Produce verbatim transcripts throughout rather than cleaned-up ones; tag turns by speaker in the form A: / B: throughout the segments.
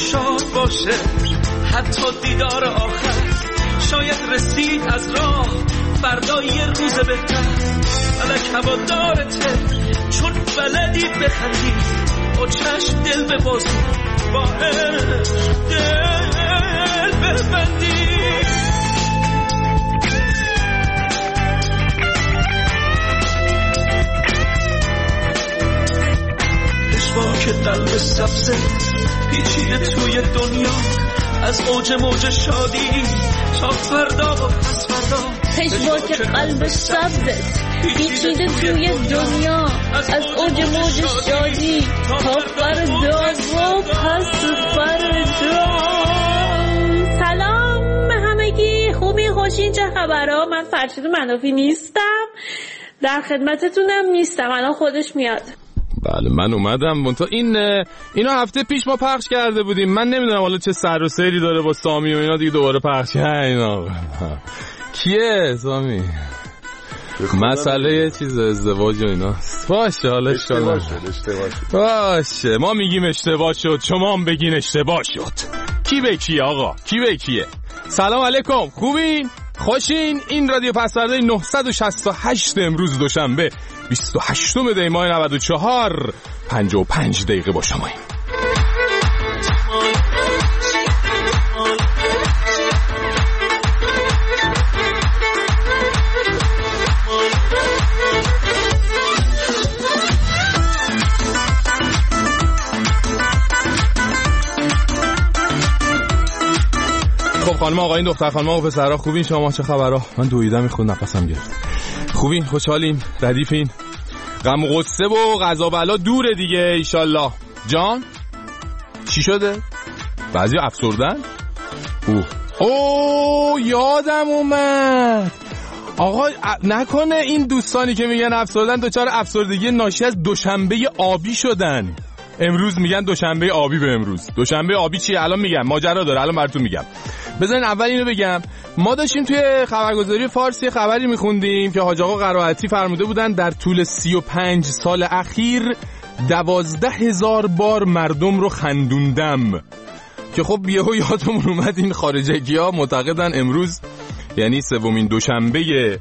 A: شاد باشه حتی دیدار آخر، شاید رسید از راه فردا یه روز بهتر. فلک هوادارته چون بلدی بخندی، با چشم دل ببازی، با عشق دل ببندی. که قلب سبزه پیچیده توی دنیا، از اوج موج شادی تا فردا و پس فردا.
B: پشواک قلب سبزه پیچیده توی دنیا، از اوج موج شادی تا فردا و پس فردا. سلام به همگی، خوبی خوشین، چه خبرها؟ من فرشید منافی نیستم، در خدمتتونم نیستم، الان خودش میاد.
C: بله من اومدم. منتها این اینا هفته پیش ما پخش کرده بودیم، من نمیدونم حالا چه سر و سیری داره با سامی و اینا دیگه دوباره پخش کرد. اینا کیه سامی؟ مسئله چیز ازدواج و اینا باشه، حالا اشتباه شد باشه، ما میگیم اشتباه شد، شما هم بگین اشتباه شد. کی به کیه آقا؟ کی به کیه؟ سلام علیکم، خوبین؟ خوشین؟ این رادیو پسورده نهصد و شصت و هشت امروز دوشنبه بیست و هشتم دی ماه نود و چهار، پنجاه و پنج دقیقه با شماییم. خب خانم آقایین دختر خانم و پسرها خوبین؟ شما چه خبرها؟ من دویدم خود نفسم گرفت. خوبین؟ خوشحالین؟ ردیفین؟ غم و غصه و قضا بلا دوره دیگه ایشالله. جان چی شده؟ بعضی افسردن؟ اوه اوه یادم اومد آقا، نکنه این دوستانی که میگن افسردن دوچار افسردگی ناشی از دوشنبه آبی شدن. امروز میگن دوشنبه آبی به امروز. دوشنبه آبی چیه؟ الان میگم، ماجرا داره، الان براتون میگم. بذارین اول اینو بگم. ما داشتیم توی خبرگزاری فارسی خبری میخوندیم که حاج آقا قرائتی فرموده بودن در طول سی و پنج سال اخیر دوازده هزار بار مردم رو خندوندم، که خب یهو یادمون اومد این خارجگی‌ها معتقدن امروز یعنی سومین دوشنبه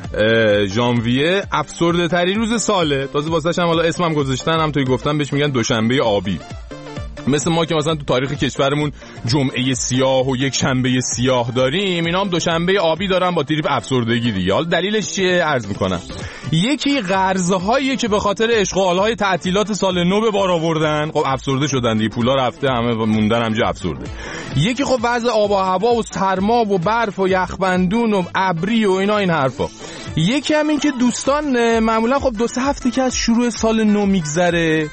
C: ژانویه افسرده ترین روز ساله. تازه واسش هم حالا اسمم گذاشتن، هم توی گفتم بهش میگن دوشنبه آبی. مثل ما که مثلا تو تاریخ کشورمون جمعه سیاه و یک شنبه سیاه داریم، اینا هم دوشنبه آبی دارن با تریپ افسردگی دیگه. حالا دلیلش چیه؟ عرض میکنم. یکی قرض‌هایی که به خاطر اشغال‌های تعطیلات سال نو به بار آوردن، خب افسرده شدن دیگه، پولا رفته، همه موندن همجا افسرده. یکی خب وضع آب و هوا و سرما و برف و یخبندون و ابری و اینا این حرفا. یکی هم این که دوستان معمولا خب دو سه هفته که از شروع سال نو میگذره،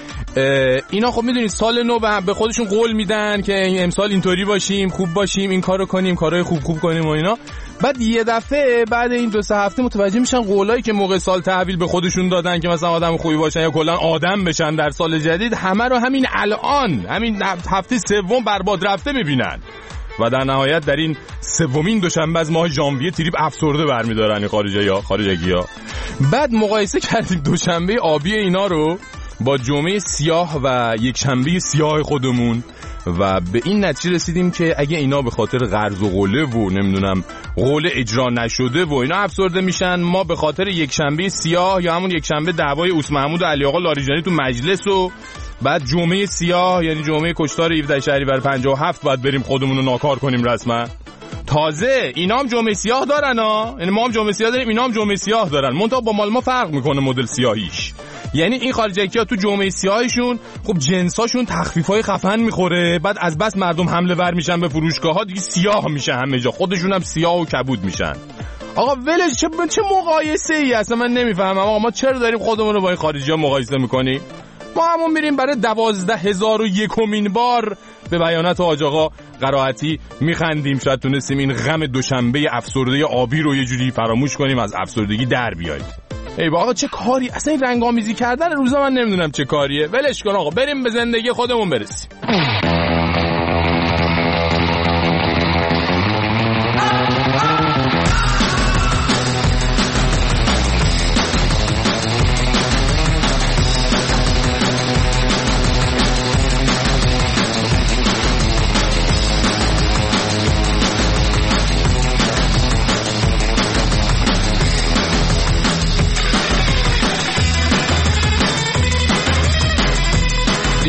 C: اینا خب میدونید سال نو به خودشون قول میدن که امسال اینطوری باشیم، خوب باشیم، این کارو کنیم، کارهای خوب خوب کنیم و اینا. بعد یه دفعه بعد این دو سه هفته متوجه میشن قولایی که موقع سال تحویل به خودشون دادن که مثلا آدم خوبی باشن یا کلا آدم بشن در سال جدید، همه رو همین الان همین هفته سوم برباد رفته میبینن و در نهایت در این سومین دوشنبه از ماه ژانویه تریپ افسرده برمیدارن این خارجی‌ها خارجگی‌ها. بعد مقایسه کردیم دوشنبه آبی اینا رو با جمعه سیاه و یک شنبه سیاه خودمون و به این نتیجه رسیدیم که اگه اینا به خاطر قرض و قوله و نمیدونم قول اجرا نشده و اینا افسرده میشن، ما به خاطر یک شنبه سیاه یا همون یک شنبه دعوای اوس محمود و علی آقا لاریجانی تو مجلس و بعد جمعه سیاه یعنی جمعه کشتار هفده شهریور پنجاه و هفت باید بریم خودمون رو ناکار کنیم رسما. تازه اینا هم جمعه سیاه دارن ها، یعنی ما هم جمعه سیاه داریم، اینا هم جمعه سیاه دارن، منتها با مال ما فرق میکنه مدل سیاهیش. یعنی این خارجی‌ها تو جمعه سیاهشون خب جنساشون تخفیفای خفن میخوره، بعد از بس مردم حمله ور میشن به فروشگاه‌ها دیگه سیاه میشه همه جا، خودشون هم سیاه و کبود میشن. آقا ولش، چه چه مقایسه ای اصلا من نمیفهمم. آقا ما چرا داریم خودمون رو با این خارجی‌ها مقایسه میکنیم؟ ما همون میریم برای دوازده هزار و یکمین بار به بیانات حاج آقا قرائتی میخندیم. شاید تونستیم این غم دوشنبه افسرده آبی رو یه جوری فراموش کنیم، از افسردگی در بیاییم. ای بابا چه کاری اصلا این رنگامیزی کردن روزا، من نمیدونم چه کاریه. ولش کن آقا، بریم به زندگی خودمون برسیم.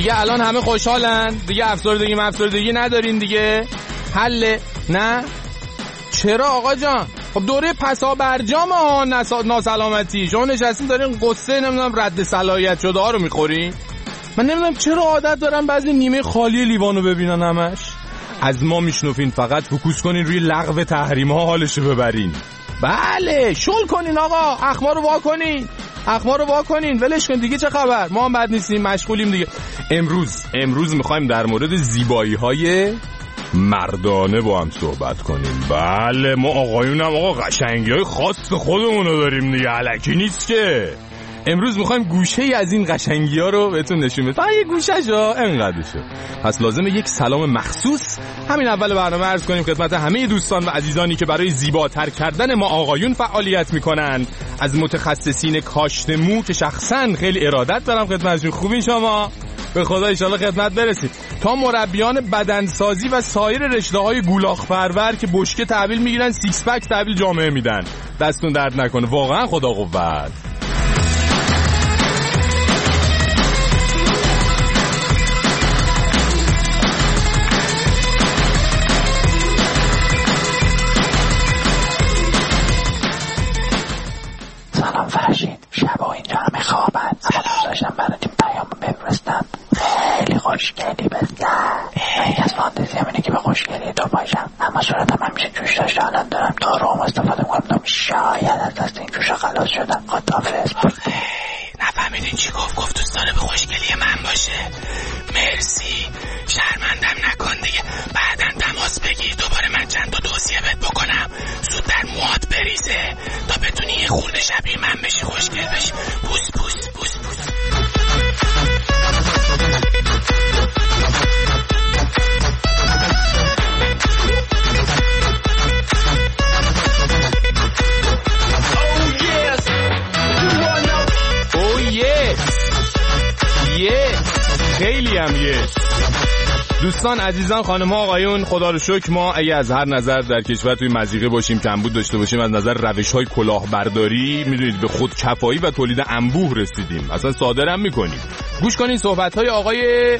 C: دیگه الان همه خوشحالن دیگه، افسردگی افسردگی ندارین دیگه، حله نه؟ چرا آقا جان؟ خب دوره پسا برجام ها ناسلامتی، شما نشستین دارین قصه نمیدونم رد صلاحیت شده ها رو میخورین. من نمیدونم چرا عادت دارم بعضی نیمه خالی لیوانو ببینن همش. از ما میشنوفین فقط فوکوس کنین روی لغو تحریم ها حالشو ببرین. بله شل کنین آقا، اخبار رو وا کنین، اخبار رو وا کنین، ولش کن دیگه، چه خبر؟ ما هم بد نیستیم، مشغولیم دیگه. امروز امروز میخوایم در مورد زیبایی های مردانه با هم صحبت کنیم. بله ما آقایونم آقا قشنگی های خاص خودمونو داریم دیگه، الکی نیست که. امروز میخوایم گوشه ای از این قشنگی ها رو بهتون نشون بدیم، فقط یه گوشه شو انقدرشو. پس لازمه یک سلام مخصوص همین اول برنامه عرض کنیم خدمت همه دوستان و عزیزانی که برای زیباتر کردن ما آقایون فعالیت میکنن، از متخصصین کاشت مو که شخصا خیلی ارادت دارم خدمتشون. خوبین شما؟ به خدا ان شاءالله خدمت برسید. تا مربیان بدنسازی و سایر رشته‌های گولاخ پرور که بشکه تحویل میگیرن سیکس پک تحویل جامعه میدن. دستون درد نکنه، واقعا خدا قوت.
D: سلام فرشید، شبا اینجا همه خوابن، اما دوست داشتم براتون پیام بفرستم. خیلی خوشگلی بزن. من از فانتزی هم اینه که به خوشگلی تو باشم، اما صورتم همیشه جوش داشته. الان دارم داروم استفاده میکنم، شاید از دست این جوش خلاص شدم. خداحافظ.
E: نفهمیدین چی گفت؟ گفت دوست داره به خوشگلی من باشه. مرسی، شرمندم نکن دیگه. بعدن تماس بگیر دوباره من چند تا توصیه بهت بکنم، زود در موهات بریزه تا بتونی یه خورده شبیه من بشی، خوشگل بشی. بوس بوس بوس بوس.
C: خیلی هم یه دوستان عزیزان خانم ها آقایون، خدا رو شکر ما اگه از هر نظر در کشور توی مضیقه باشیم، کمبود داشته باشیم، از نظر روش های کلاهبرداری میدونید به خود کفایی و تولید انبوه رسیدیم، اصلا صادرم میکنیم. گوش کنین صحبت های آقای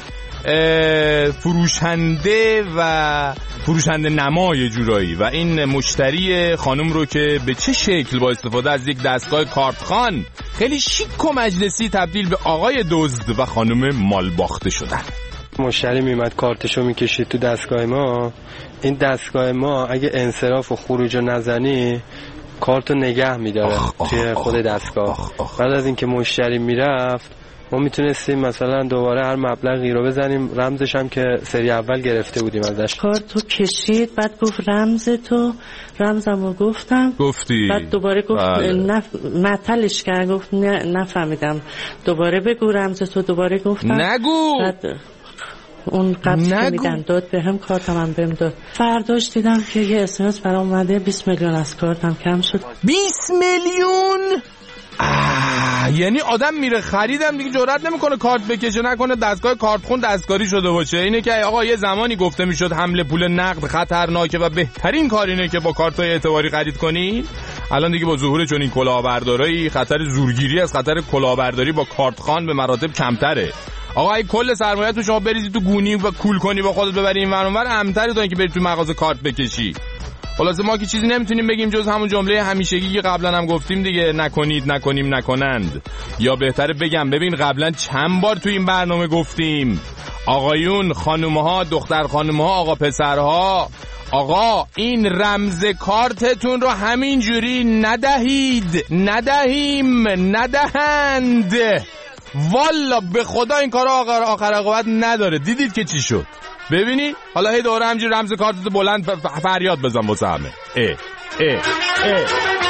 C: فروشنده و فروشنده نمای جورایی و این مشتری خانم رو که به چه شکل با استفاده از یک دستگاه کارتخوان خیلی شیک و مجلسی تبدیل به آقای دزد و خانم مالباخته شدن.
F: مشتری میمد کارتشو میکشید تو دستگاه ما، این دستگاه ما اگه انصراف و خروج رو نزنی کارتو نگه میداره توی خود دستگاه. بعد از اینکه مشتری میرفت ما میتونستیم مثلا دوباره هر مبلغی رو بزنیم، رمزش هم که سری اول گرفته بودیم ازش.
G: کارتو کشید، بعد گفت رمز تو، رمزمو گفتم،
C: گفتی
G: بعد دوباره گفت
C: بله.
G: نف... معطلش کرد، گفت نه نفهمیدم، دوباره بگو رمز تو، دوباره گفتم
C: نگو.
G: بعد اون قبضی که میدن داد به هم، کارتم هم بهم داد. فرداش دیدم که یه اسمس برام اومده بیست میلیون از کارتم کم شد.
C: بیست میلیون؟ آه، یعنی آدم میره خریدم دیگه جرئت نمیکنه کارت بکشه، نکنه دستگاه کارتخون دستکاری شده باشه. اینه که آقا یه زمانی گفته میشد حمله پول نقد خطرناکه و بهترین کار اینه که با کارتای اعتباری خرید کنین. الان دیگه با ظهور چنین کلاهبردارایی خطر زورگیری از خطر کلاهبرداری با کارتخوان به مراتب کمتره. آقا اگه کل سرمایه تو شما بریزی تو گونی و کول کنی با خودت ببری این ور اون ور، امن‌تره تا اینکه بری تو مغازه کارت بکشی. خلاصه ما که چیزی نمیتونیم بگیم جز همون جمله همیشگی که قبلا هم گفتیم دیگه، نکنید نکنیم نکنند. یا بهتره بگم ببین قبلا چند بار تو این برنامه گفتیم آقایون خانومها دختر خانومها آقا پسرها، آقا این رمز کارتتون رو همین جوری ندهید، ندهیم، ندهند. والا به خدا این کار آخر آخر عاقبت نداره. دیدید که چی شد؟ ببینی حالا هی دوره همجوری رمز کارتتو بلند فریاد بزن واسه همه. اه اه اه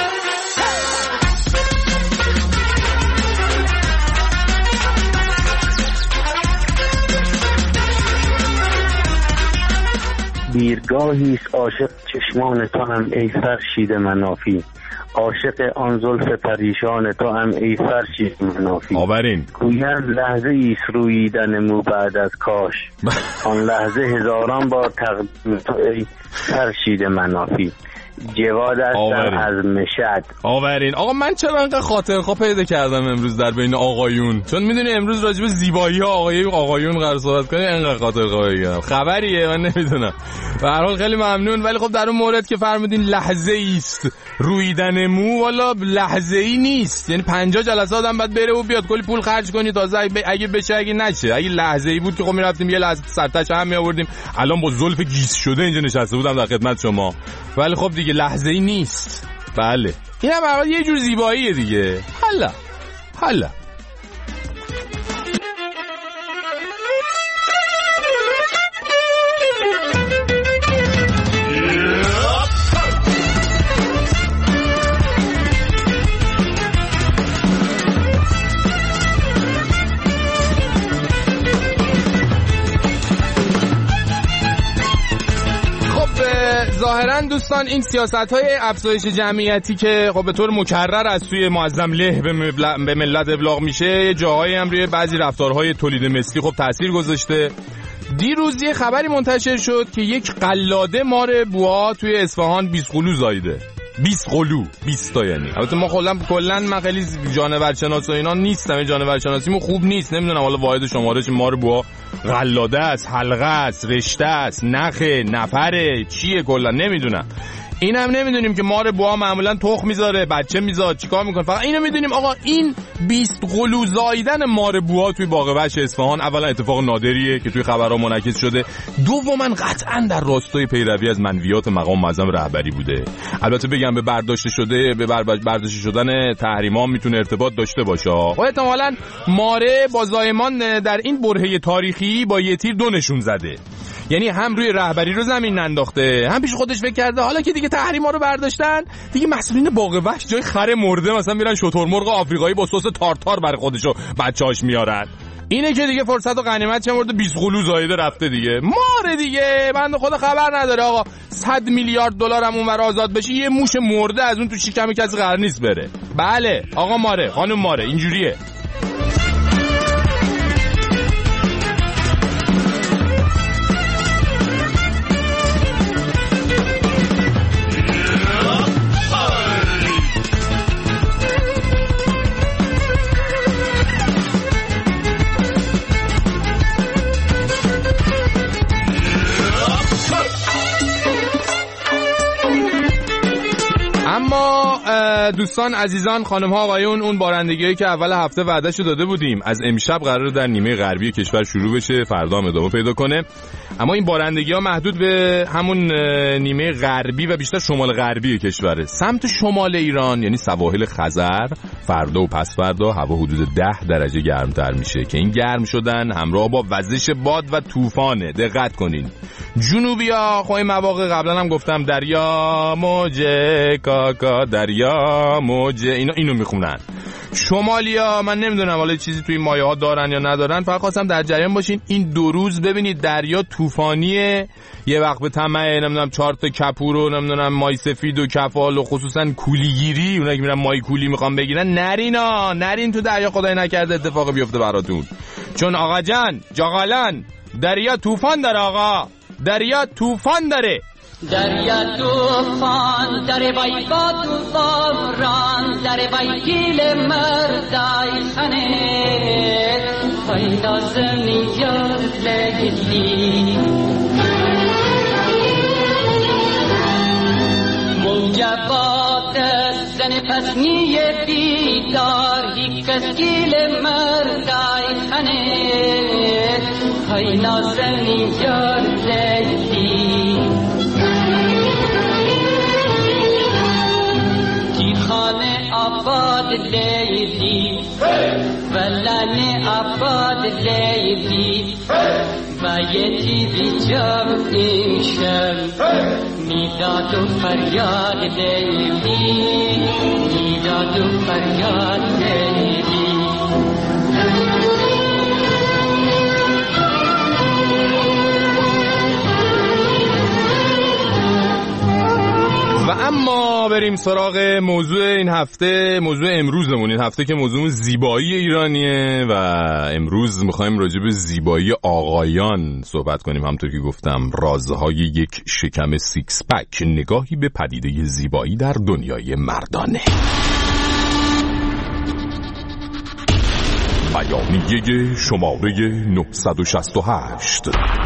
H: دیرگاهیست عاشق چشمان تو هم ای فرشید منافی، عاشق آن زلف پریشان تو هم ای فرشید منافی.
C: آورین
H: گویند لحظه ایست روییدن مو بعد از کاش، آن لحظه هزاران بار تقدیم تو ای فرشید منافی. جواد هستم
C: آورین.
H: از مشهد.
C: آورین. آقا من چرا انقدر خاطرخواه پیدا کردم امروز در بین آقایون؟ چون میدونی امروز راجع به زیبایی ها آقای آقایون قرار صحبت کنیم، انقدر خاطرخواه بگم. خبریه من نمیدونم. به هر حال خیلی ممنون. ولی خب در اون مورد که فرمودین لحظه است رویدن مو، والا لحظه ای نیست. یعنی پنجاه جلسه آدم بعد بره و بیاد کلی پول خرج کنی تازه اگه بشه اگه نشه. اگه لحظه ای بود که خب میرفتیم یه لحظه سرتش هم میآوردیم، الان با زلف گیس شده اینجا نشسته بودم در خدمت شما. ولی خب دیگه لحظه ای نیست. بله اینم برای یه جور زیباییه دیگه. حالا حالا ظاهرا دوستان این سیاست‌های افزایش جمعیتی که خب به طور مکرر از سوی معظم له به ملت ابلاغ میشه، جاهایی هم روی بعضی رفتارهای تولید مثلی خب تاثیر گذاشته. دیروز یه خبری منتشر شد که یک قلاده مار بوها توی اصفهان بیست قلو زایده. بیست قلو، بیست تا یعنی. البته ما کلا کلا من خیلی جانورشناس و اینا نیستم، جانورشناسیمون خوب نیست، نمیدونم حالا واحد شمارش مار بوها قلاده است، حلقه است، رشته است، نخه، نفره، چیه کلا نمیدونم. اینم نمیدونیم که مار بوها معمولا تخم میذاره، بچه میذاره، چیکار میکنه. فقط اینو میدونیم آقا این بیست قلو زایدن مار بوها توی باغ وحش اصفهان اولا اتفاق نادریه که توی خبرها منعکس شده، دوما قطعا در راستای پیروی از منویات مقام معظم رهبری بوده. البته بگم به برداشته شده به برداشته شدن تحریما میتونه ارتباط داشته باشه و احتمالاً ماره با زایمان در این برهه تاریخی با یه تیر دو نشون زده. یعنی هم روی رهبری رو زمین ننداخته، هم پیش خودش فکر کرده حالا که دیگه تحریما رو برداشتن دیگه مسئولین باغ وحش جای خر مرده مثلا میرن شترمرغ آفریقایی با سس تارتار برای خودش و بچه‌هاش میارن. اینه که دیگه فرصت و غنیمت چمرده بیست قلو زایده رفته دیگه. ماره دیگه بنده خدا خبر نداره آقا صد میلیارد دلار هم اونور آزاد بشه یه موش مرده از اون تو شکم کسی قرار نیست بره. بله آقا ماره، خانم ماره، اینجوریه. اما دوستان عزیزان خانم ها آقایون، اون بارندگیایی که اول هفته وعدهشو داده بودیم از امشب قراره در نیمه غربی کشور شروع بشه، فردا هم ادامه پیدا کنه. اما این بارندگی ها محدود به همون نیمه غربی و بیشتر شمال غربی کشوره. سمت شمال ایران یعنی سواحل خزر فردا و پس فردا هوا حدود ده درجه گرمتر میشه که این گرم شدن همراه با وزش باد و طوفانه. دقت کنین. جنوبیا خب این مواقع قبلا هم گفتم دریا موجه کاکا دریا موجه اینا اینو میخونن. شمالیا من نمیدونم حالا چیزی توی مایه ها دارن یا ندارن، فقط خواستم در جریان باشین این دو روز ببینید دریا طوفانیه. یه وقت به طمع نمیدونم چهار تا کپور و نمیدونم مای سفید و کفال و خصوصا کولیگیری، اونایی که میرن مای کولی میخوام بگیرن، نرینا نرین تو دریا، خدای نکرده اتفاق بیفته براتون. چون آقا جان جاغالان دریا طوفان داره، آقا دریا طوفان داره.
I: دریا طوفان داره بای با طوفان ران داره بای گیل مردای خنه خیلی زمین یاد لگلی موجبات زن پسنی بیدار یک از گیل مردای خنه خیلی زمین یاد لگلی خانه آباد لیلی ولن آباد لیلی و یکی بیجام ایشم میداد و فریاد لیلی میداد و فریاد لیلی.
C: و اما ما بریم سراغ موضوع این هفته، موضوع امروزمون این هفته که موضوع زیبایی ایرانیه و امروز میخوایم راجع به زیبایی آقایان صحبت کنیم. همونطور که گفتم رازهای یک شکم سیکس پک، نگاهی به پدیده زیبایی در دنیای مردانه. بیانیه شماره نهصد و شصت و هشت.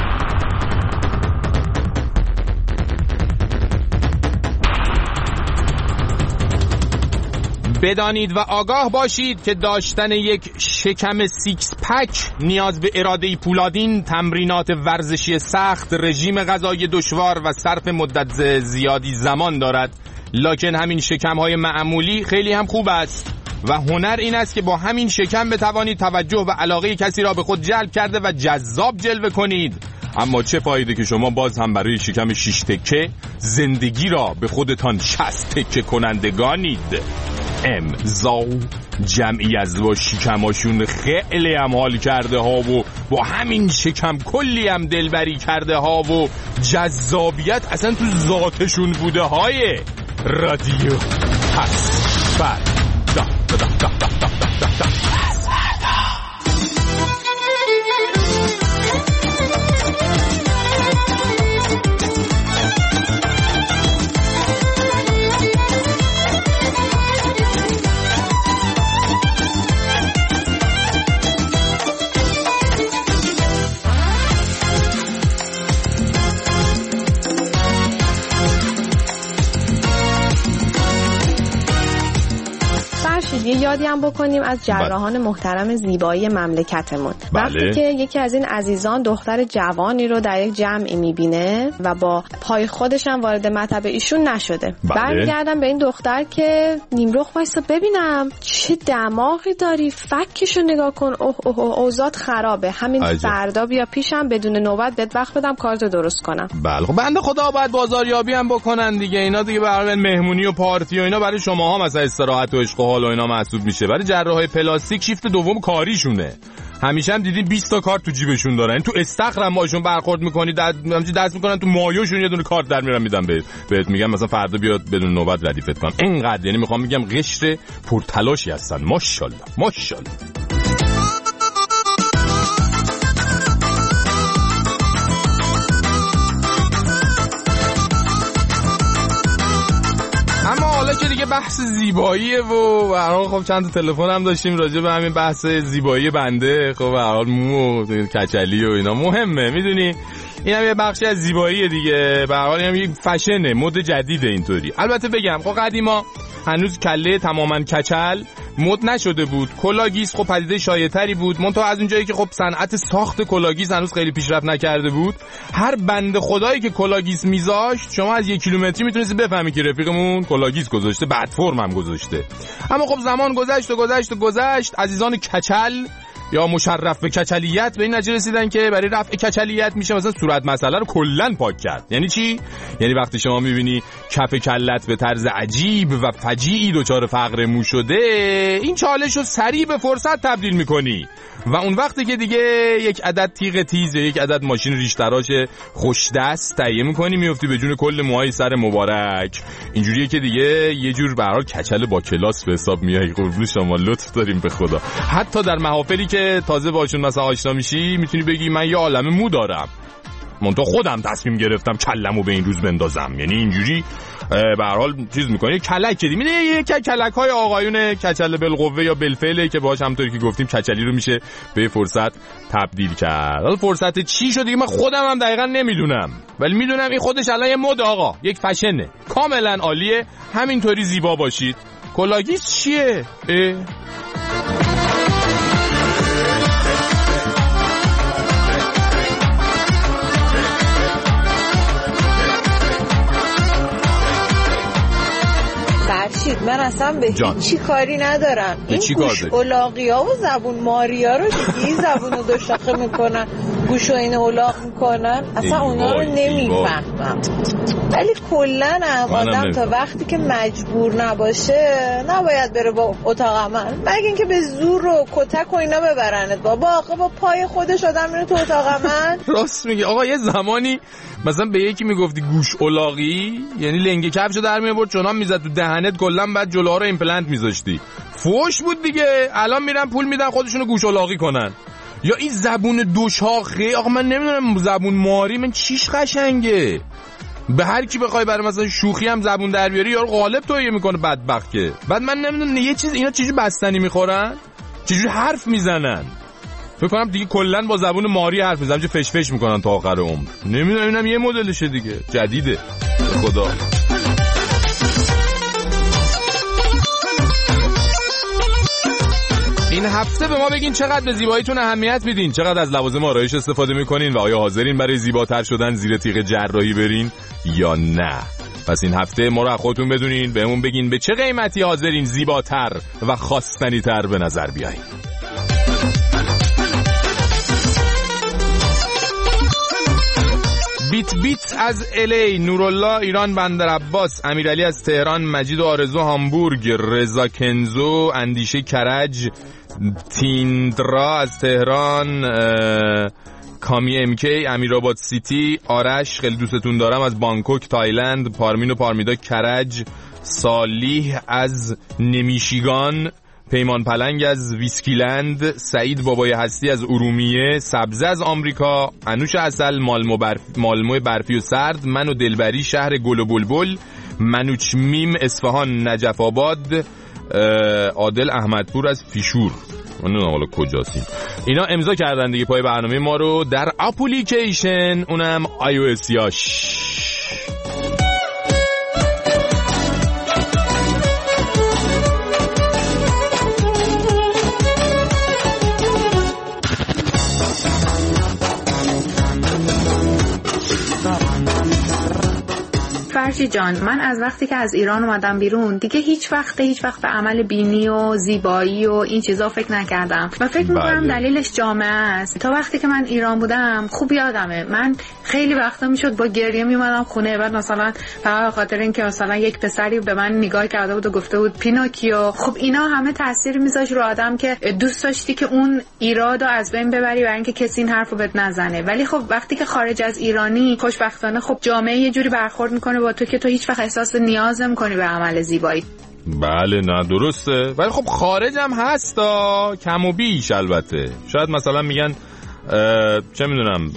C: بدانید و آگاه باشید که داشتن یک شکم سیکس پک نیاز به اراده پولادین، تمرینات ورزشی سخت، رژیم غذایی دشوار و صرف مدت زیادی زمان دارد. لکن همین شکم‌های معمولی خیلی هم خوب است و هنر این است که با همین شکم بتوانید توجه و علاقه کسی را به خود جلب کرده و جذاب جلوه کنید. اما چه فایده که شما باز هم برای شکم شش تکه زندگی را به خودتان شصت تکه کنندگانید. امضا جمعی از با شکماشون خیلی هم حال کرده ها و با همین شکم کلی هم دلبری کرده ها و جذابیت اصلا تو ذاتشون بوده های رادیو پس فردا.
J: یه یادی هم بکنیم از جراحان محترم زیبایی مملکتمون.
C: بله.
J: وقتی که یکی از این عزیزان دختر جوانی رو در یک جمعی میبینه و با پای خودش هم وارد مطب ایشون نشده،
C: بله.
J: برمیگردم به این دختر که نیمرخ وایسا ببینم چه دماغی داری، فکشو نگاه کن، اوه اوه اوه اوضاعت خرابه، همین عجب. فردا بیا پیشم بدون نوبت بهت وقت بدم کارتو درست کنم.
C: بله خب بنده خدا باید بازاریابی هم بکنن دیگه. اینا دیگه برای مهمونی و پارتی و اینا برای شماها مثلا استراحت و عشق و حال و اینا محسوب میشه. برای جراحای پلاستیک شیفت دوم کاریشونه. همیشه هم دیدین بیست تا کارت تو جیبشون دارن. تو استخرم باشون برخورد میکنی، همینجوری دست میکنن تو مایوشون یه دونه کارت در میارن میدن بهت. بهت میگم مثلا فردا بیاد بدون نوبت ردیفت کنم. اینقدر یعنی میخوام میگم قشر پرتلاشی هستن. ماشاءالله ماشاءالله. اما حالا که دیگه بحث زیباییه و به هر حال خب چند تا تلفن هم داشتیم راجع به همین بحث زیبایی بنده. خب به هر حال مو و کچلی و اینا مهمه، میدونی این هم یه بخشی از زیباییه دیگه. به هر حال هم یک فشنه، مد جدیده اینطوری. البته بگم خب قدیما هنوز کله تماما کچل مد نشده بود. کلاگیس خب پدیده شایع‌تری بود، منتها از اونجایی که خب صنعت ساخت کلاگیس هنوز خیلی پیشرفت نکرده بود، هر بنده خدایی که کلاگیس میذاشت شما از یک کیلومتری میتونستی بفهمی که رفیقمون کلاگیس گذاشته، بعد فرم هم گذاشته. اما خب زمان گذشت و گذشت و گذشت، عزیزان کچل یا مشرف به کچلیت به این نتیجه رسیدن که برای رفع کچلیت میشه مثلا صورت مسئله رو کلا پاک کرد. یعنی چی؟ یعنی وقتی شما میبینی کف کلت به طرز عجیب و فجیعی دچار فقر مو شده، این چالش رو سریع به فرصت تبدیل میکنی و اون وقتی که دیگه یک عدد تیغ تیز یا یک عدد ماشین ریش تراش خوش دست تهیه میکنی، میافتی به جون کل موهای سر مبارک. اینجوریه که دیگه یه جور به هر حال کچل با کلاس به حساب میای. قربون شما، لطف داریم به خدا. حتی در محافلی که تازه باشون مثلا آشنا میشی میتونی بگی من یه عالمه مو دارم، منتها خودم تصمیم گرفتم کلمو به این روز بندازم. یعنی اینجوری به هر حال چیز میکنه. کلک کدی میده یه کلک های آقایون کچل بالقوه یا بالفعله که باهاش همونطوری که گفتیم کچلی رو میشه به فرصت تبدیل کرد. حالا فرصت چی شد دیگه من خودم هم دقیقاً نمیدونم، ولی میدونم این خودش الان یه مد آقا، یک فشنه کاملا عالیه. همینطوری زیبا باشید. کلاگیس چیه؟ اه؟
J: فرشید من اصلا به هیچی کاری ندارم. این گوش اولاقی ها و زبون ماریا رو دیگه زبون رو دوشاخه میکنن.
K: گوشو این اولاغ میکنن اصلا اونا رو نمیفهمم. ولی کلن هم آدم تا وقتی که مجبور نباشه نباید بره با اتاق عمل، مگه اینکه به زور و کتک و اینا ببرنت. بابا آخه با پای خودش آدم میره تو اتاق عمل.
C: راست میگی آقا. یه زمانی مثلا به یکی میگفتی گوش اولاغی یعنی لنگه کفشو در میآورد چونام میزد تو دهنت کلا، بعد جلوها رو ایمپلنت میذاشتی. فوش بود دیگه. الان میرن پول میدن خودشونو گوش اولاغی کنن. یا این زبون دوشاخه. آقا من نمیدونم زبون ماری من چیش قشنگه. به هر کی بخوای برای مثلا شوخی هم زبون در بیاری یارو غالب تویه میکنه بدبخت که. بعد من نمیدونم یه چیز اینا چجوری بستنی میخورن، چجوری حرف میزنن. فکر کنم دیگه کلا با زبون ماری حرف میزنن، چه فش فش میکنن تا آخر عمر. نمیدونم اینم یه مدلشه دیگه، جدیده. خدا. این هفته به ما بگین چقدر به زیباییتون اهمیت میدین، چقدر از لوازم آرایش استفاده میکنین و آیا حاضرین برای زیباتر شدن زیر تیغ جراحی برین یا نه. پس این هفته ما رو خودتون بدونین، بهمون بگین به چه قیمتی حاضرین زیباتر و خواستنی‌تر به نظر بیاین. بیت بیت از الی، نورالله ایران بندر عباس، امیرعلی از تهران، مجید و آرزو هامبورگ، رضا کنزو اندیشه کرج، تیندرا از تهران، کامی امکی امیرآباد سیتی، آرش خیلی دوستتون دارم از بانکوک تایلند، پارمین و پارمیدا کرج، صالح از نمیشیگان، پیمان پلنگ از ویسکیلند، سعید بابای هستی از ارومیه، سبزه از آمریکا، انوش عسل مالمو, برف... مالمو برفی و سرد، من و دلبری شهر گل و بلبل، منوچ میم اصفهان نجف آباد، عادل احمدپور از فیشور. من نمیدونم حالا کجاستیم. اینا امضا کردن دیگه پای برنامه ما رو در اپلیکیشن، اونم آی او اس یاش.
L: فرشی جان، من از وقتی که از ایران اومدم بیرون دیگه هیچ وقت هیچ وقت به عمل بینی و زیبایی و این چیزا فکر نکردم و فکر میکنم دلیلش جامعه است. تا وقتی که من ایران بودم خوب یادمه من خیلی وقتا میشد با گریه میومدم خونه، بعد مثلا فقط خاطر اینکه مثلا یک پسری به من نگاه کرده بود و گفته بود پینوکیو. خب اینا همه تاثیر میذاشت رو آدم که دوست داشتی که اون ایرادو از بین ببری برای اینکه کسی این حرفو بهت نزنه. ولی خب وقتی که خارج از ایرانی خوشبختانه خب جامعه یه جوری برخورد میکنه با تو که تو هیچ وقت احساس نیاز نمی‌کنی به عمل زیبایی.
C: بله نه درسته، ولی خب خارج هم هستا کم و بیش. البته شاید مثلا میگن چه میدونم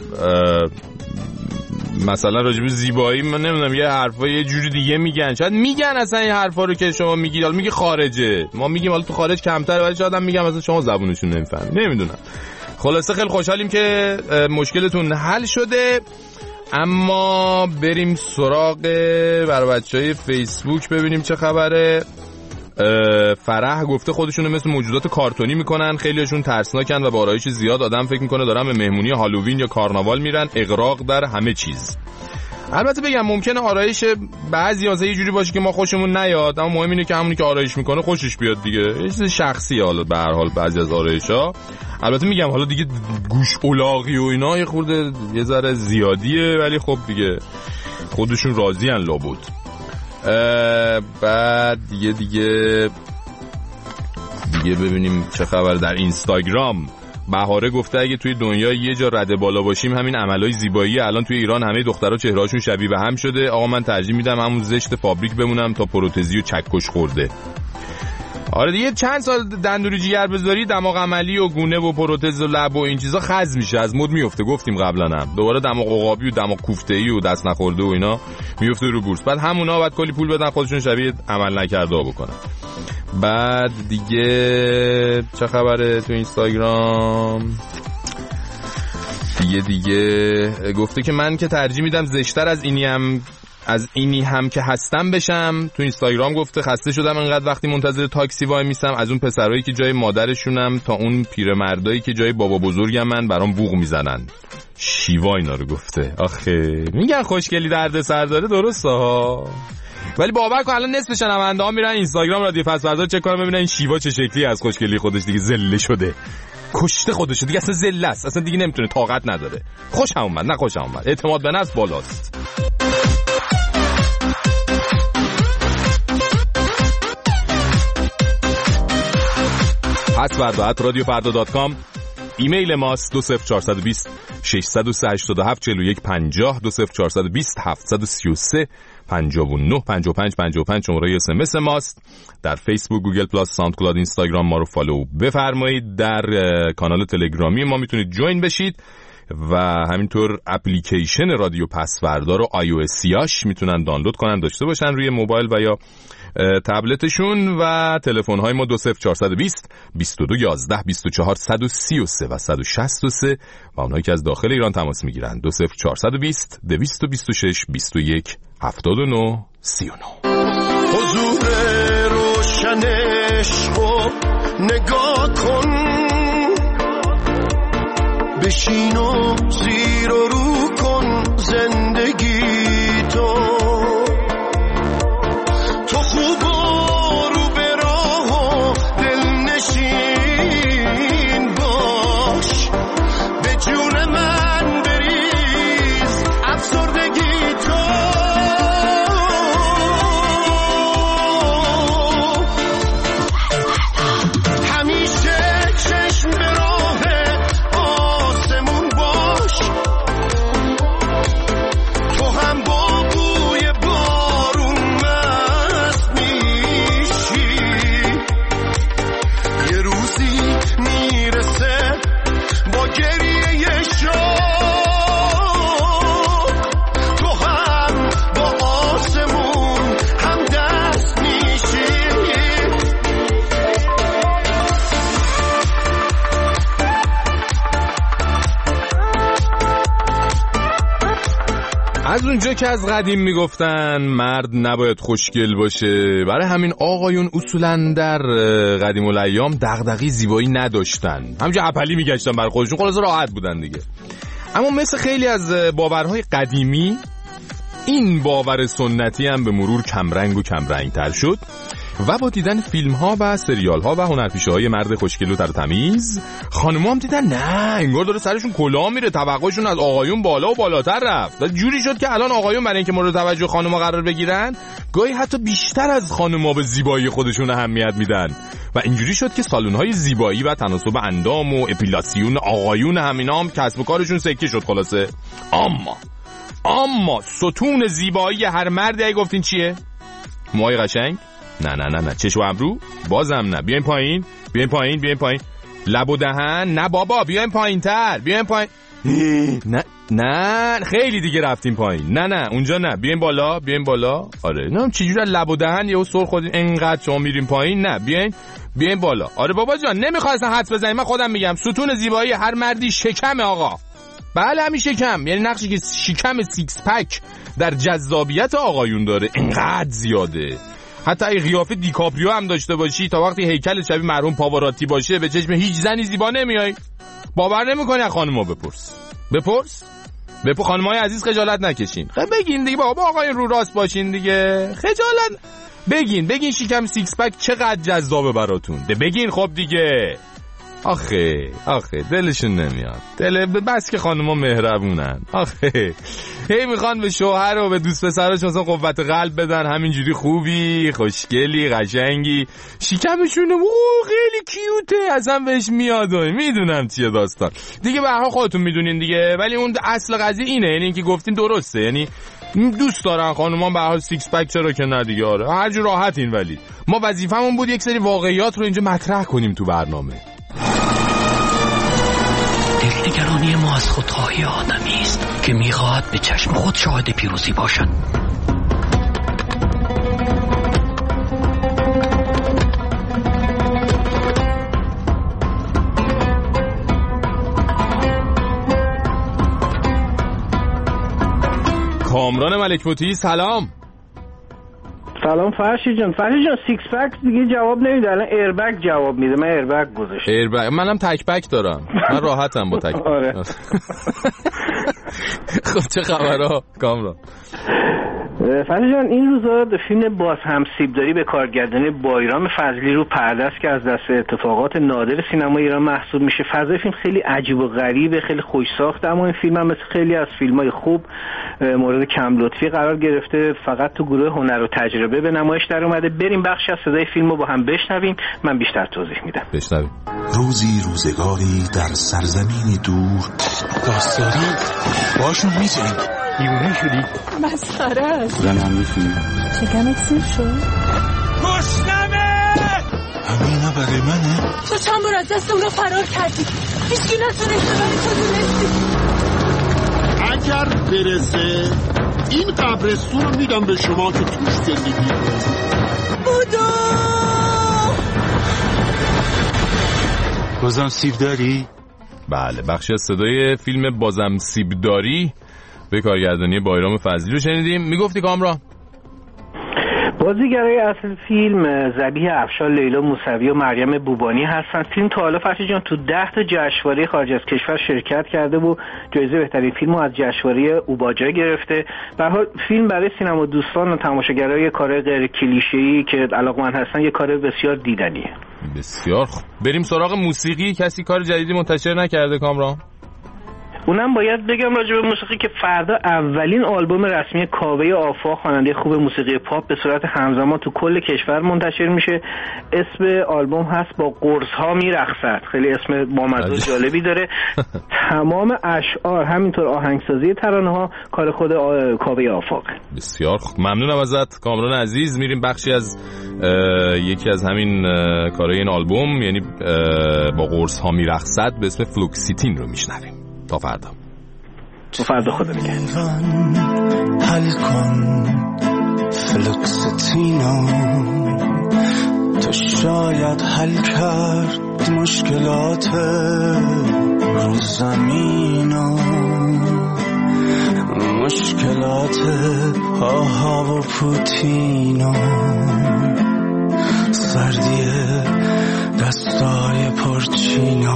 C: مثلا راجب زیبایی من نمیدونم یه حرفا یه جوری دیگه میگن، شاید میگن اصلا این حرفا رو که شما میگید حالا میگی خارجه، ما میگیم حالا تو خارج کمتره، ولی شاید هم میگم مثلا شما زبونشون نمیفهمید. نمیدونم. خلاصه خیلی خوشحالیم که مشکلتون حل شده. اما بریم سراغ برای بچهای فیسبوک ببینیم چه خبره. فرح گفته خودشونو مثل موجودات کارتونی میکنن، خیلیشون ترسناکن و با آرایش زیاد آدم فکر میکنه دارن به مهمونی هالووین یا کارناوال میرن، اغراق در همه چیز. البته بگم ممکنه آرایش بعضی از یه جوری باشه که ما خوشمون نیاد، اما مهم اینه که همونی که آرایش میکنه خوشش بیاد دیگه. یه چیز شخصیه حالا به هر حال بعضی از آرایش‌ها. البته میگم حالا دیگه گوش اولاغی و اینا یه خورده یه ذره زیادیه، ولی خب دیگه خودشون راضی ان لابد. بعد دیگه دیگه دیگه ببینیم چه خبر در اینستاگرام. بهاره گفته اگه توی دنیا یه جا رده بالا باشیم همین عملای زیبایی. الان توی ایران همه دخترها چهرهاشون شبیه به هم شده. آقا من ترجیح میدم همون زشت فابریک بمونم تا پروتزی و چکش خورده. آره دیگه چند سال دندون جیگر بذاری دماغ عملی و گونه و پروتز و لب و این چیزا خز میشه، از مد میفته. گفتیم قبلا هم دوباره دماغ عقابی و دماغ کوفته‌ای و دست نخورده و اینا میفته رو بورس. بعد همونا بعد کلی پول بدن خودشون شبیه عمل نکرده بکنن. بعد دیگه چه خبره تو اینستاگرام؟ دیگه دیگه گفته که من که ترجیح میدم زشتر از اینی هم از اینی هم که هستم بشم. تو اینستاگرام گفته خسته شدم انقدر وقتی منتظر تاکسی وای میسم، از اون پسرایی که جای مادرشونم تا اون پیرمردایی که جای بابا بزرگم من برام بوق میزنن. شیوا اینا رو گفته. آخه میگن خوشگلی درد سر داره، درسته ها، ولی باور کن الان نصف شنونده ها میرن اینستاگرام رادیو فصل فردا چک کنن ببینن این شیوا چه شکلی از خوشگلی خودش دیگه زله شده. کشته خودشو دیگه، اصلا ذله است، اصلا دیگه نمیتونه، طاقت نداره. خوشم اومد، نه خوشم اومد، اعتماد به نفس بالاست. پسوردا ات رادیو فردا دات کام ایمیل ماست. دو صفر چهار دو صفر شش صفر سه هشت هفت چهار یک پنجاه دو صفر چهار دو صفر هفت سه سه پنجاه و نه پنجاه و پنج پنجاه و پنج شماره اس ام اس ماست. در فیسبوک، گوگل پلاس، ساوند کلاود، اینستاگرام ما رو فالو بفرمایید. در کانال تلگرامی ما میتونید جوین بشید و همینطور اپلیکیشن رادیو پسوردا رو آی او اسیاش میتونن دانلود کنن، داشته باشن روی موبایل و یا تبلتشون. و تلفن های ما دو صفر چهار دو صفر بیست و دو یازده بیست و چهار صد و سی و سه و صد و شصت و سه و اونهایی که از داخل ایران تماس میگیرن دو صفر چهار دو صفر دویست و بیست و شش بیست و یک هفتاد و نه سی و نه.
A: حضور روشن عشقو نگاه کن، بشین و زیر و رو کن زندگی تو، تو خوب و رو به راه و دلنشین باش، به جون من بریز افسردگی تو، همیشه چشم به راه آسمون باش، تو هم با بوی بارون مست میشی، یه روزی میرسه با گریه شوق، تو هم با آسمون هم دست میشی.
C: از اونجا که از قدیم میگفتن مرد نباید خوشگل باشه، برای همین آقایون اصولاً در قدیم الایام دغدغه زیبایی نداشتن، همینجا اپلی میگشتن برای خودشون، خلاص راحت بودن دیگه. اما مثل خیلی از باورهای قدیمی، این باور سنتی هم به مرور کمرنگ و کمرنگ‌تر شد و با دیدن فیلم ها و سریال ها و هنرپیشه های مرد خوشگل و ترتمیز، خانم‌ها هم دیدن نه انگار داره سرشون کلاه میره، توقعشون از آقایون بالا و بالاتر رفت و جوری شد که الان آقایون برای اینکه مورد توجه خانم‌ها قرار بگیرن، گاهی حتی بیشتر از خانم‌ها به زیبایی خودشون اهمیت میدن و اینجوری شد که سالن‌های زیبایی و تناسب اندام و اپیلاسیون آقایون همینا هم کسب و کارشون سکه شد خلاصه. اما اما ستون زیبایی هر مردی اگه گفتین چیه؟ موهای قشنگ؟ نه نه نه نه. چشم و ابرو؟ بازم نه. بیاین پایین، بیاین پایین، بیاین پایین. لب و دهن؟ نه بابا، بیاین پایین‌تر، بیاین پایین. نه نه خیلی دیگه رفتیم پایین. نه نه اونجا نه، بیاین بالا، بیاین بالا. آره نه چجوری لب و دهن یهو سر خودین انقدر شما میریم پایین؟ نه بیاین بیاین بالا. آره بابا جان نمیخواد اصلا حدس بزنی، من خودم میگم ستون زیبایی هر مردی شکمه آقا. بله همین شکم، یعنی نقشی که شکم سیکس پک در جذابیت آقایون داره انقدر زیاده. حتی اگه قیافه دیکاپریو هم داشته باشی، تا وقتی هیکل شبیه مرحوم پاوراتی باشه به چشم هیچ زنی زیبا نمیای. باور نمیکنی از خانم‌ها بپرس. بپرس. بپرس خانم‌های عزیز خجالت نکشین. خب بگین دیگه بابا آقایون رو راست باشین دیگه. خجالت بگین، بگین شکم سیکس پک چقدر جذابه براتون. ده بگین خب دیگه. آخه آخه دلشون نمیاد. دل بس که خانم‌ها مهربونن. آخه هی میخوان به شوهر و به دوست پسرش مثلا قوت قلب بدن، همینجوری خوبی، خوشگلی، قشنگی، شکمشون او خیلی کیوته، اصلا بهش میاد. میدونم چیه داستان دیگه، به هر حال خودتون میدونین دیگه. ولی اون اصل قضیه اینه، یعنی اینکه گفتین درسته، یعنی دوست دارن خانوما به هر حال سیکس پک، چرا که نه دیگه. آره هر جور راحتین، ولی ما وظیفمون بود یک سری واقعیات رو اینجا مطرح کنیم تو برنامه.
E: دلنگرانی ما از خودخواهی آدمی است که میخواهد به چشم خود شاهد پیروزی باشد.
C: کامران ملک موتی سلام.
M: سلام فرشی جان. فرشی جان سیکس پک دیگه جواب نمیده، الان ایربگ جواب میده. من ایربگ گذاشتم.
C: ایربگ منم تک پک دارم، من راحتم با تک.
M: آره.
C: خب چه خبرها کامران؟
M: فرید جان این روزا فیلم باز هم سیبداری به کارگردانی بایرام فضلی رو پرده است که از دست اتفاقات نادر سینما ایران محسوب میشه. فضای فیلم خیلی عجیب و غریبه، خیلی خوش ساخته، اما این فیلم هم مثل خیلی از فیلم‌های خوب مورد کم لطفی قرار گرفته، فقط تو گروه هنر و تجربه به نمایش در اومده. بریم بخش از صدای فیلم رو با هم بشنویم، من بیشتر توضیح میدم.
C: بشنویم.
N: روزی روزگاری در سرزمینی دور داستاری باشون می‌جنگ. دیوونه شدی؟
O: مسخره است.
N: زنم می‌شونی؟
O: شکمت سیر شد؟
N: گشنمه! همینا برای منه؟
O: تو چند بار از دست اونو فرار کردی، هیچی نتونسته ولی تو دونستی.
P: اگر برسه این قبرستون رو میدم به شما که توش زندگی
O: بودو
N: بازم سیب داری؟
C: بله، بخشی از صدای فیلم بازم سیب داری به کارگردانی بایرام فضلی رو شنیدیم. میگفتی کامران؟
M: بازیگرای اصل فیلم ذبیح افشار، لیلا موسوی و مریم بوبانی هستن. فیلم تا حالا فرشید جان تو ده تا جشنواره خارج از کشور شرکت کرده و جایزه بهترین فیلم رو از جشنواره اوباجا گرفته. به هر حال فیلم برای سینما دوستان و تماشاگرای کار غیر کلیشه‌ای که علاقه‌مند هستن یه کار بسیار دیدنیه.
C: بسیار خوب. بریم سراغ موسیقی. کسی کار جدیدی منتشر نکرده کامران؟
M: اونم باید بگم راجع به موسیقی که فردا اولین آلبوم رسمی کاوه آفاق، خواننده خوب موسیقی پاپ، به صورت همزمان تو کل کشور منتشر میشه. اسم آلبوم هست با قرص‌ها میرقصد. خیلی اسم بامزه جالبی داره. تمام اشعار همینطور آهنگسازی ترانه‌ها کار خود کاوه آفاق.
C: بسیار خوب، ممنونم ازت کامران عزیز. میریم بخشی از یکی از همین کارهای این آلبوم، یعنی با قرص‌ها میرقصد به اسم فلوکسیتین رو میشنویم. تا فردا.
M: تا فردا خدا نگهدار.
Q: حل کن فلوکسیتینو، تو شاید حل کرد مشکلات رو زمینو، مشکلات آها و پوتینو، سردی دستای پرچینو،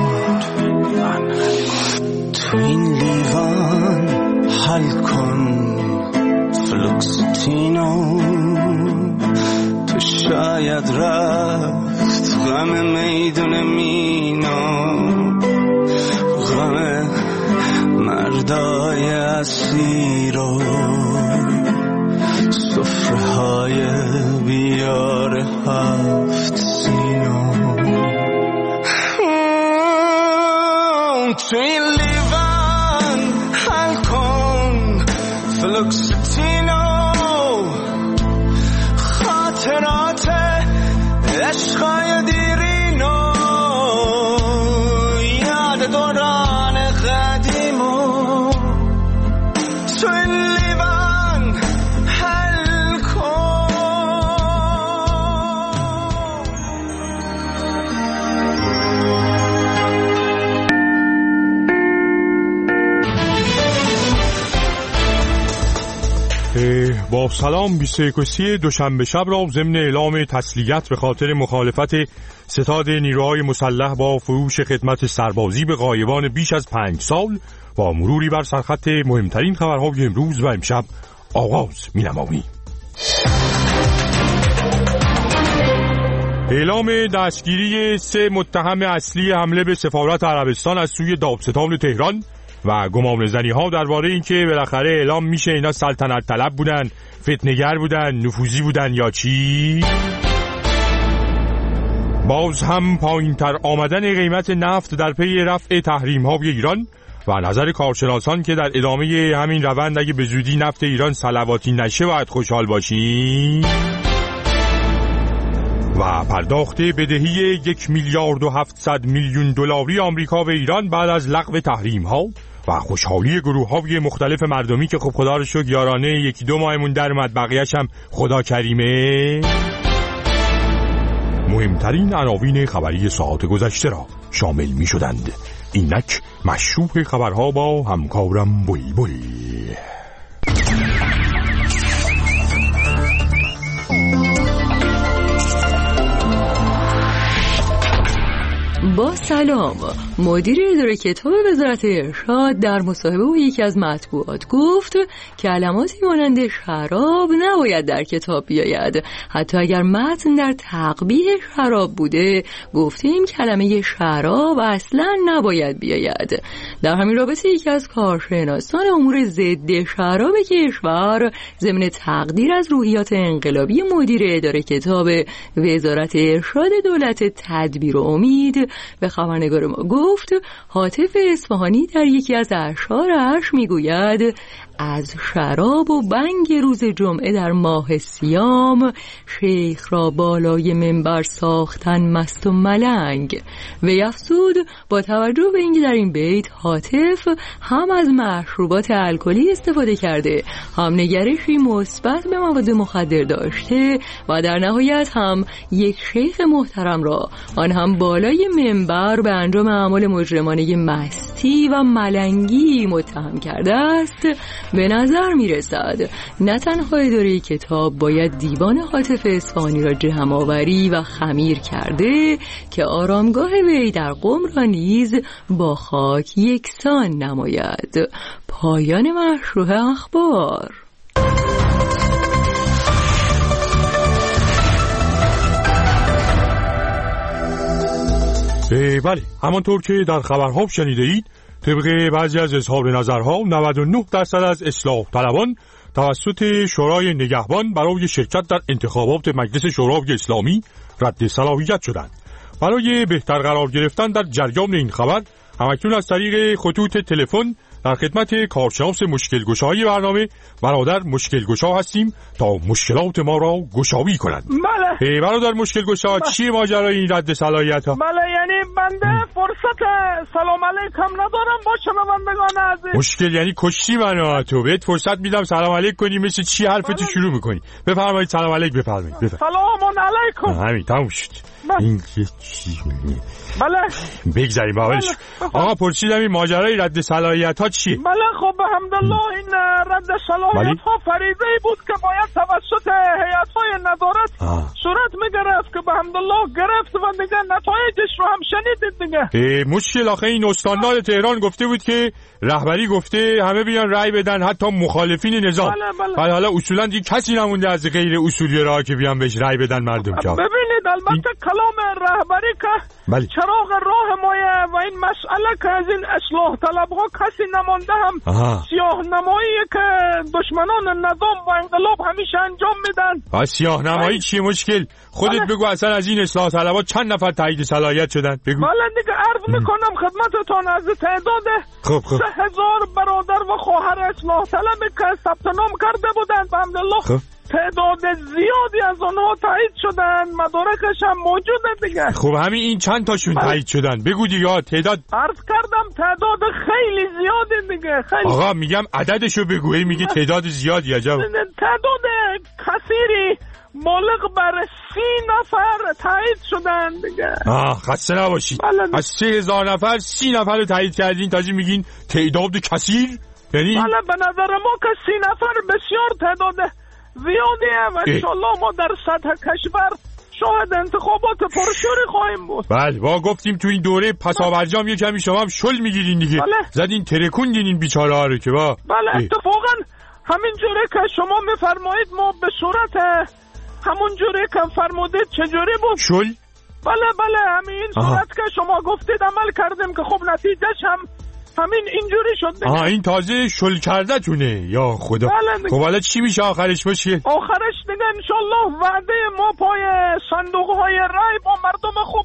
Q: تو این لیوان حل کن فلوکسیتینو، تو شاید رفت غم میدون مینو، غم مردای اسیرو، سفره های بیار هفت سینو، تو این لیوان حل کن فلوکسیتینو، خاطرات عشقای دیرینو، یاد دوران قدیمو، تو این لیوان حل کن.
R: با سلام، بیست و یکم دوشنبه شب را ضمن اعلام تسلیت به خاطر مخالفت ستاد نیروهای مسلح با فروش خدمت سربازی به غایبان بیش از پنج سال با مروری بر سرخط مهمترین خبرهای امروز و امشب آغاز می‌نماییم. اعلام دستگیری سه متهم اصلی حمله به سفارت عربستان از سوی دادستان تهران و گمانه‌زنی ها درباره اینکه بالاخره اعلام میشه اینا سلطنت طلب بودن، فتنه‌گر بودن، نفوذی بودن یا چی؟ باز هم پایین‌تر آمدن قیمت نفت در پی رفع تحریم‌های ایران و نظر کارشناسان که در ادامه همین روند اگه به زودی نفت ایران صلواتی نشه باید خوشحال باشیم. و پرداخت بدهی یک میلیارد و هفتصد میلیون دلاری آمریکا به ایران بعد از لغو تحریم‌ها و خوشحالی گروه‌های مختلف مردمی که خب خدا رو شکر یارانه یکی دو ماهمون در اومد، بقیه‌اش هم خدا کریمه. مهمترین عناوین خبری ساعت گذشته را شامل می‌شدند. اینک مشروع خبرها با همکارم بلبل.
S: با سلام، مدیر اداره کتاب وزارت ارشاد در مصاحبه با یکی از مطبوعات گفت کلماتی مانند شراب نباید در کتاب بیاید. حتی اگر متن در تقبیح شراب بوده، گفتیم کلمه شراب اصلا نباید بیاید. در همین رابطه یکی از کارشناسان امور ضد شراب کشور ضمن تقدیر از روحیات انقلابی مدیر اداره کتاب وزارت ارشاد دولت تدبیر و امید به خبرنگار ما گفت هاتف اصفهانی در یکی از اشعارش میگوید از شراب و بنگ روز جمعه در ماه صیام شیخ را بالای منبر ساختن مست و ملنگ. و افزود با توجه به اینکه در این بیت هاتف هم از مشروبات الکلی استفاده کرده، هم نگرشی مثبت به مواد مخدر داشته و در نهایت هم یک شیخ محترم را آن هم بالای منبر به انجام اعمال مجرمانه مستی و ملنگی متهم کرده است، به نظر می رسد نه تنها اداره کتاب باید دیوان هاتف اصفهانی را جمع آوری و خمیر کرده که آرامگاه وی در قم را نیز با خاک یکسان نماید. پایان مشروع اخبار.
R: بله، همانطور که در خبرها شنیده اید، طبق بعضی از اظهار نظرها نود و نه درصد از اصلاح طلبان توسط شورای نگهبان برای شرکت در انتخابات مجلس شورای اسلامی رد صلاحیت شدند. برای بهتر قرار گرفتن در جریان این خبر همکنون از طریق خطوط تلفن در خدمت کارشناس مشکل گشایی برنامه برادر مشکل گشا هستیم تا مشکلات ما را گشایی کنند.
T: بله
R: برادر مشکل گشا، چیه ماجرای این رد صلاحیت ها؟
T: بله یعنی بنده فرصت سلام علیکم ندارم با شنوندگان عزیز.
R: مشکل یعنی کشتی منو تو بهت فرصت میدم سلام علیک کنی، مثل چی حرفتو شروع میکنی؟ بفرمایید سلام علیک بفرمایید.
T: سلام علیکم.
R: همین تموم شد. این چی؟
T: بله
R: بگذاریم باولش. آقا پرسیدم این ماجرای رد صلاحیت ها چیه؟
T: بله خب الحمدلله این رد صلاحیت ها فریضه بود که باید توسط هیئت های نظارت صورت میگرفت که الحمدلله گرفت و دیگه نتایجش رو هم شنیدید دیگه.
R: مشکل آخه این استاندار تهران گفته بود که رهبری گفته همه بیان رأی بدن حتی مخالفین نظام.
T: بله بله.
R: ولی حالا اصولا دیگه کسی نمونده از غیر اصولگرا که بیان بهش رأی بدن مردم که.
T: ببینید البته این... کلام رهبری که
R: بله.
T: چراغ راه مایه و این مسئله که از این اصلاح طلبها کسی نمانده هم سیاه نمایی که دشمنان نظام و انقلاب همیشه انجام میدن.
R: سیاه نمایی چیه مشکل؟ خودت بله. بگو اصلا از این اصلاح طلبها چند نفر تایید صلاحیت شدن؟ بگو.
T: بله دیگه عرض میکنم خدمتتون از تعداد
R: خب خب.
T: سه هزار برادر و خواهر اصلاح طلبی که ثبت نام کرده بودند الحمدلله خب. تعداد زیادی از اونها تایید شدن، مدارکش هم موجوده دیگه.
R: خب همین این چند تاشون تایید شدن؟ بگو دیگه تعداد.
T: عرض کردم تعداد خیلی زیادی دیگه خیلی.
R: آقا میگم عددشو بگو. میگه تعداد زیادی. عجب.
T: تعداد کثیری بالغ بر سی نفر تایید شدن دیگه.
R: آه خسته نباشید. از سه هزار نفر سی نفر رو تایید کردین تازه میگین تعداد کثیر؟ یعنی
T: بله به نظر ما که سی نفر بسیار تعداد زیادیه و انشالله ما در سطح کشور شاهد انتخابات پرشوری خواهیم بود.
R: بله با گفتیم تو این دوره پسابرجام یه کمی شما هم شل میگیرین دیگه.
T: بله.
R: زدین ترکوندین این بیچاره ها رو که با
T: بله اتفاقا همین جوری که شما میفرمایید ما به صورت همون جوری که فرمودید چجوری بود؟
R: شل؟
T: بله بله همین صورت که شما گفتید عمل کردیم که خب نتیجهش هم همین اینجوری شد.
R: آها این تازه شل کرده تونه یا خدا.
T: بله
R: خب حالا چی میشه آخرش باشه؟
T: آخرش دیگه انشالله وعده ما پای صندوق های رای با مردم خوب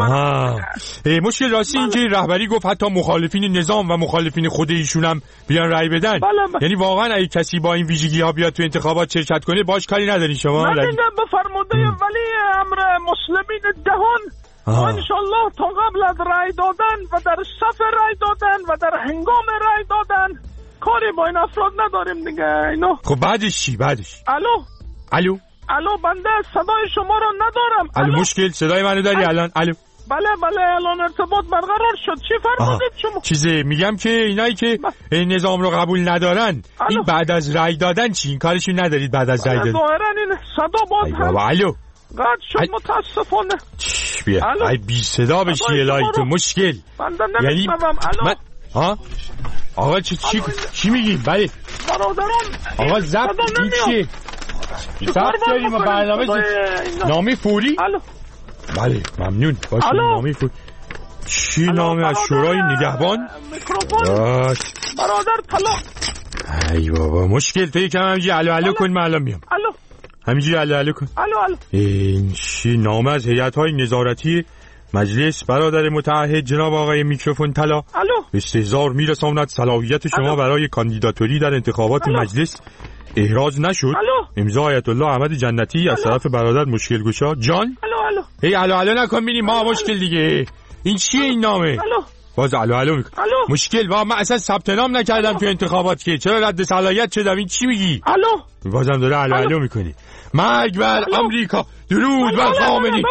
T: کشور.
R: مشکل راستی بله. اینجا رهبری گفت حتی مخالفین نظام و مخالفین خود ایشون هم بیان رای بدن.
T: بله بله.
R: یعنی واقعا اگه کسی با این ویژگی ها بیاد تو انتخابات شرکت کنه باش کاری نداری شما؟
T: نه دیگه بفرموده ولی امر مسلمین جهان انشالله تا قبل از رای دادن و در صف رای دادن و در هنگام رای دادن کاری با این افراد نداریم دیگه اینو.
R: خب بعدش چی؟ بعدش
T: الو
R: الو
T: الو بنده صدای شما رو ندارم.
R: الو, الو مشکل صدای منو داری ال... الان؟ الو
T: بله بله الان ارتباط برقرار شد. چی فرمودید شما؟
R: چیزه میگم که اینایی که این نظام رو قبول ندارن الو. این بعد از رای دادن چی؟ این کارشون ندارید بعد از رای دادن؟
T: ظاهرا این صدا باز
R: هم الو
T: قد شد متاسفانه.
R: بیا ای بی صدا بشی الهی تو مشکل
T: یعنی من...
R: ها آقا چی چی چی میگی؟ بله
T: برادران
R: آقا زبط این چیه؟ زبط داریم و برنامه نامی فوری؟
T: الو
R: بله ممنون باشه نامی فوری. چی نامه از شورای نگهبان؟
T: میکروفون برادر طلا.
R: ای بابا مشکل تو یکم همینجی الو الو کن من الان میام.
T: الو
R: همینجی الو الو کن.
T: الو الو
R: این چی نامه از هیئت‌های نظارتی مجلس برادر متعهد جناب آقای میکروفون طلا
T: الو
R: به استحضار میرساند صلاحیت شما الو. برای کاندیداتوری در انتخابات الو. مجلس احراز نشد.
T: الو.
R: امضا آیت الله احمد جنتی الو. از طرف برادر مشکل گشا جان.
T: الو الو
R: هی الو الو نکن بینیم ما الو. مشکل دیگه این چیه این نامه؟
T: الو
R: باز الو الو میکن مشکل با من اصلا ثبت نام نکردم الو. تو انتخابات که چرا رد صلاحیت شدم؟ این چی میگی؟
T: الو
R: بازم داره الو الو, الو میکنی. مرگ بر آمریکا درود بر خامنه‌ای.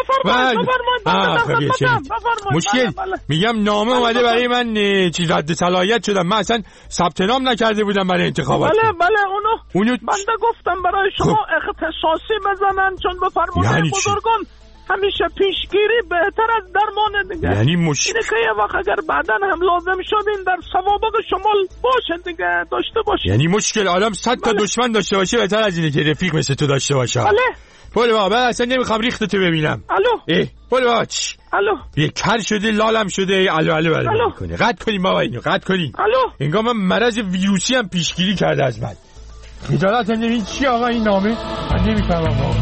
R: مشکل میگم نامه اومده برای من چیز رد صلاحیت شدم من اصلا ثبت نام نکرده بودم برای انتخابات.
T: بله بله اونو اونو بنده گفتم برای شما اختصاصی بزنن چون به فرمان یعنی بزرگان همیشه پیشگیری بهتر از درمان دیگه.
R: یعنی مش...
T: اینه که یه وقت اگر بعداً هم لازم شدین در سوابق شمال باشن دیگه داشته باشین.
R: یعنی مشکل آدم صد تا دشمن داشته باشه بهتر از اینه که رفیق مثل تو داشته باشه.
T: بله
R: بله بابا من اصلا نمیخوام ریختتو ببینم.
T: الو
R: ای بله بابا چی
T: الو
R: یه کر شده لالم شده الو الو الو میکنه. قطع کنیم بابا اینو قطع کنیم.
T: الو
R: انگار من مرض ویروسی هم پیشگیری کرده از من. خجالت نمیدین چی آقا این نامه؟ من نمیفهمم آقا.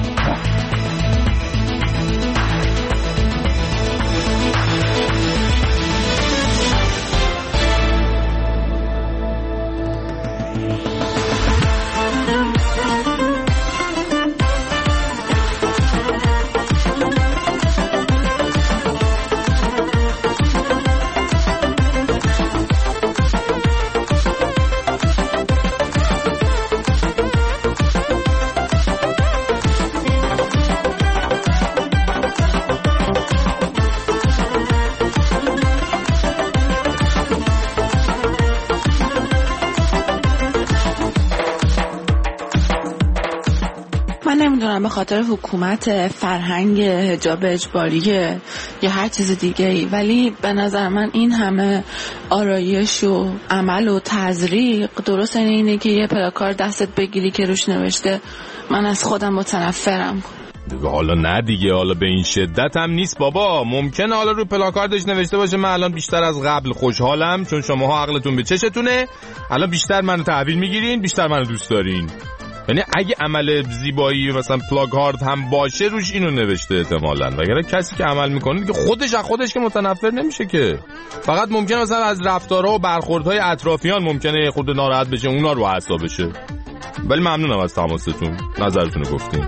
U: به خاطر حکومت فرهنگ حجاب اجباریه یا هر چیز دیگه ای، ولی به نظر من این همه آرایش و عمل و تزریق درست اینه که یه پلاکار دستت بگیری که روش نوشته من از خودم متنفرم.
C: دیگه حالا نه دیگه حالا به این شدت هم نیست بابا. ممکنه حالا رو پلاکاردش نوشته باشه من الان بیشتر از قبل خوشحالم چون شماها عقلتون به چشتونه، الان بیشتر منو تحویل میگیرین، بیشتر منو دوست دارین. یعنی اگه عمل زیبایی مثلا پلاکارد هم باشه روش اینو نوشته احتمالاً، وگرنه کسی که عمل میکنه که خودش از خودش که متنفر نمیشه که. فقط ممکنه مثلا از رفتارها و برخوردهای اطرافیان ممکنه خود ناراحت بشه، اونا رو اعصاب بشه. ولی ممنونم از تماستون، نظرتون رو گفتین.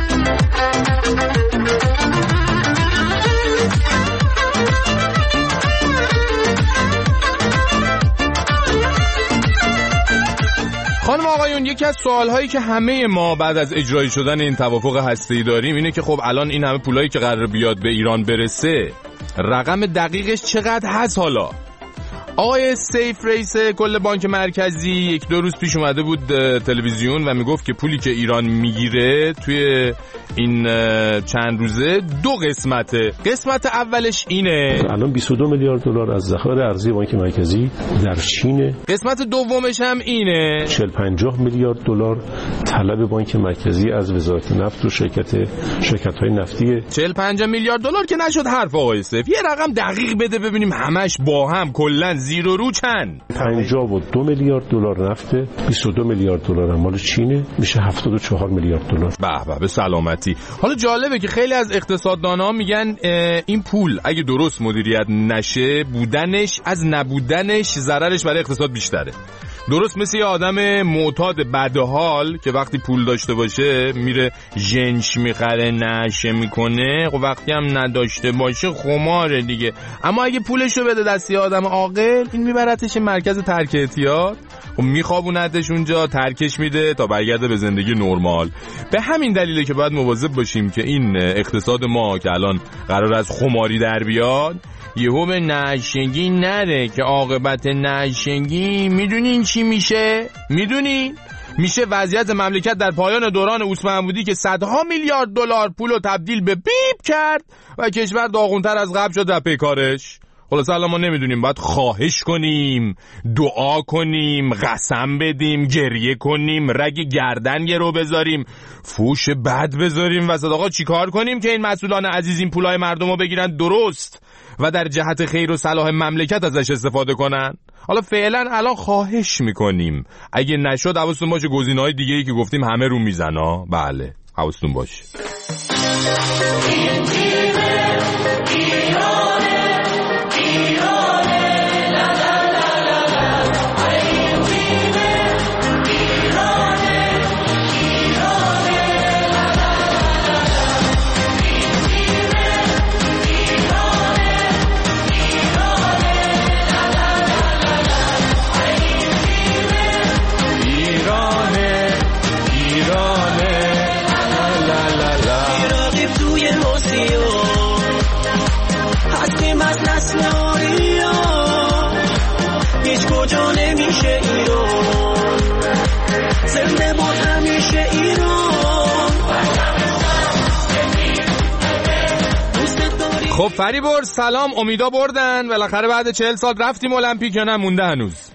C: خانم آقایون، یکی از سوالهایی که همه ما بعد از اجرایی شدن این توافق هسته‌ای داریم اینه که خب الان این همه پولایی که قرار بیاد به ایران برسه رقم دقیقش چقدر هست؟ حالا آقای سیف رئیس کل بانک مرکزی یک دو روز پیش اومده بود تلویزیون و میگفت که پولی که ایران میگیره توی این چند روزه دو قسمته. قسمت اولش اینه
V: الان بیست و دو میلیارد دلار از ذخایر ارزی بانک مرکزی در چینه.
C: قسمت دومش هم اینه
V: چهل پنجاه میلیارد دلار طلب بانک مرکزی از وزارت نفت و شرکت شرکت‌های نفتیه.
C: چهل پنجاه میلیارد دلار که نشد حرف آقای سیف، یه رقم دقیق بده ببینیم همش با هم کلاً زیر و رو چند؟
V: پنجاه و دو میلیارد دلار نفته، بیست و دو میلیارد دلار مال چینه، میشه هفتاد و چهار میلیارد دلار.
C: به به به سلامتی. حالا جالبه که خیلی از اقتصاددان‌ها میگن این پول اگه درست مدیریت نشه بودنش از نبودنش ضررش برای اقتصاد بیشتره. درست مثل یه آدم معتاد بدحال که وقتی پول داشته باشه میره ژنش میخره نشه میکنه، خب وقتی هم نداشته باشه خماره دیگه. اما اگه پولشو بده دستی آدم عاقل این میبرتش مرکز ترک اعتیاد، خب میخوابونتش اونجا، ترکش میده تا برگرده به زندگی نرمال. به همین دلیله که باید مواظب باشیم که این اقتصاد ما که الان قرار از خماری در بیاد یهو به نشنگی نره که عاقبت نشنگی میدونین چی میشه؟ میدونین؟ میشه وضعیت مملکت در پایان دوران اوس محمودی که صدها میلیارد دلار پولو تبدیل به بیب کرد و کشور داغونتر از قبل شد در پیکارش. خلاص الان ما نمیدونیم باید خواهش کنیم، دعا کنیم، قسم بدیم، گریه کنیم، رگ گردن یه رو بذاریم، فوش بد بذاریم وسط. آقا چی کار کنیم که این مسئولان عزیز این پولای مردم رو بگیرن درست و در جهت خیر و صلاح مملکت ازش استفاده کنن؟ حالا فعلا الان خواهش میکنیم اگه نشد حواستون باشه گزینه‌های دیگه‌ای که گفتیم همه رو میزنه. بله حواستون باشه. خب فریبرز سلام، امیدا بردن بالاخره بعد چهل سال رفتیم المپیک یا نه مونده هنوز؟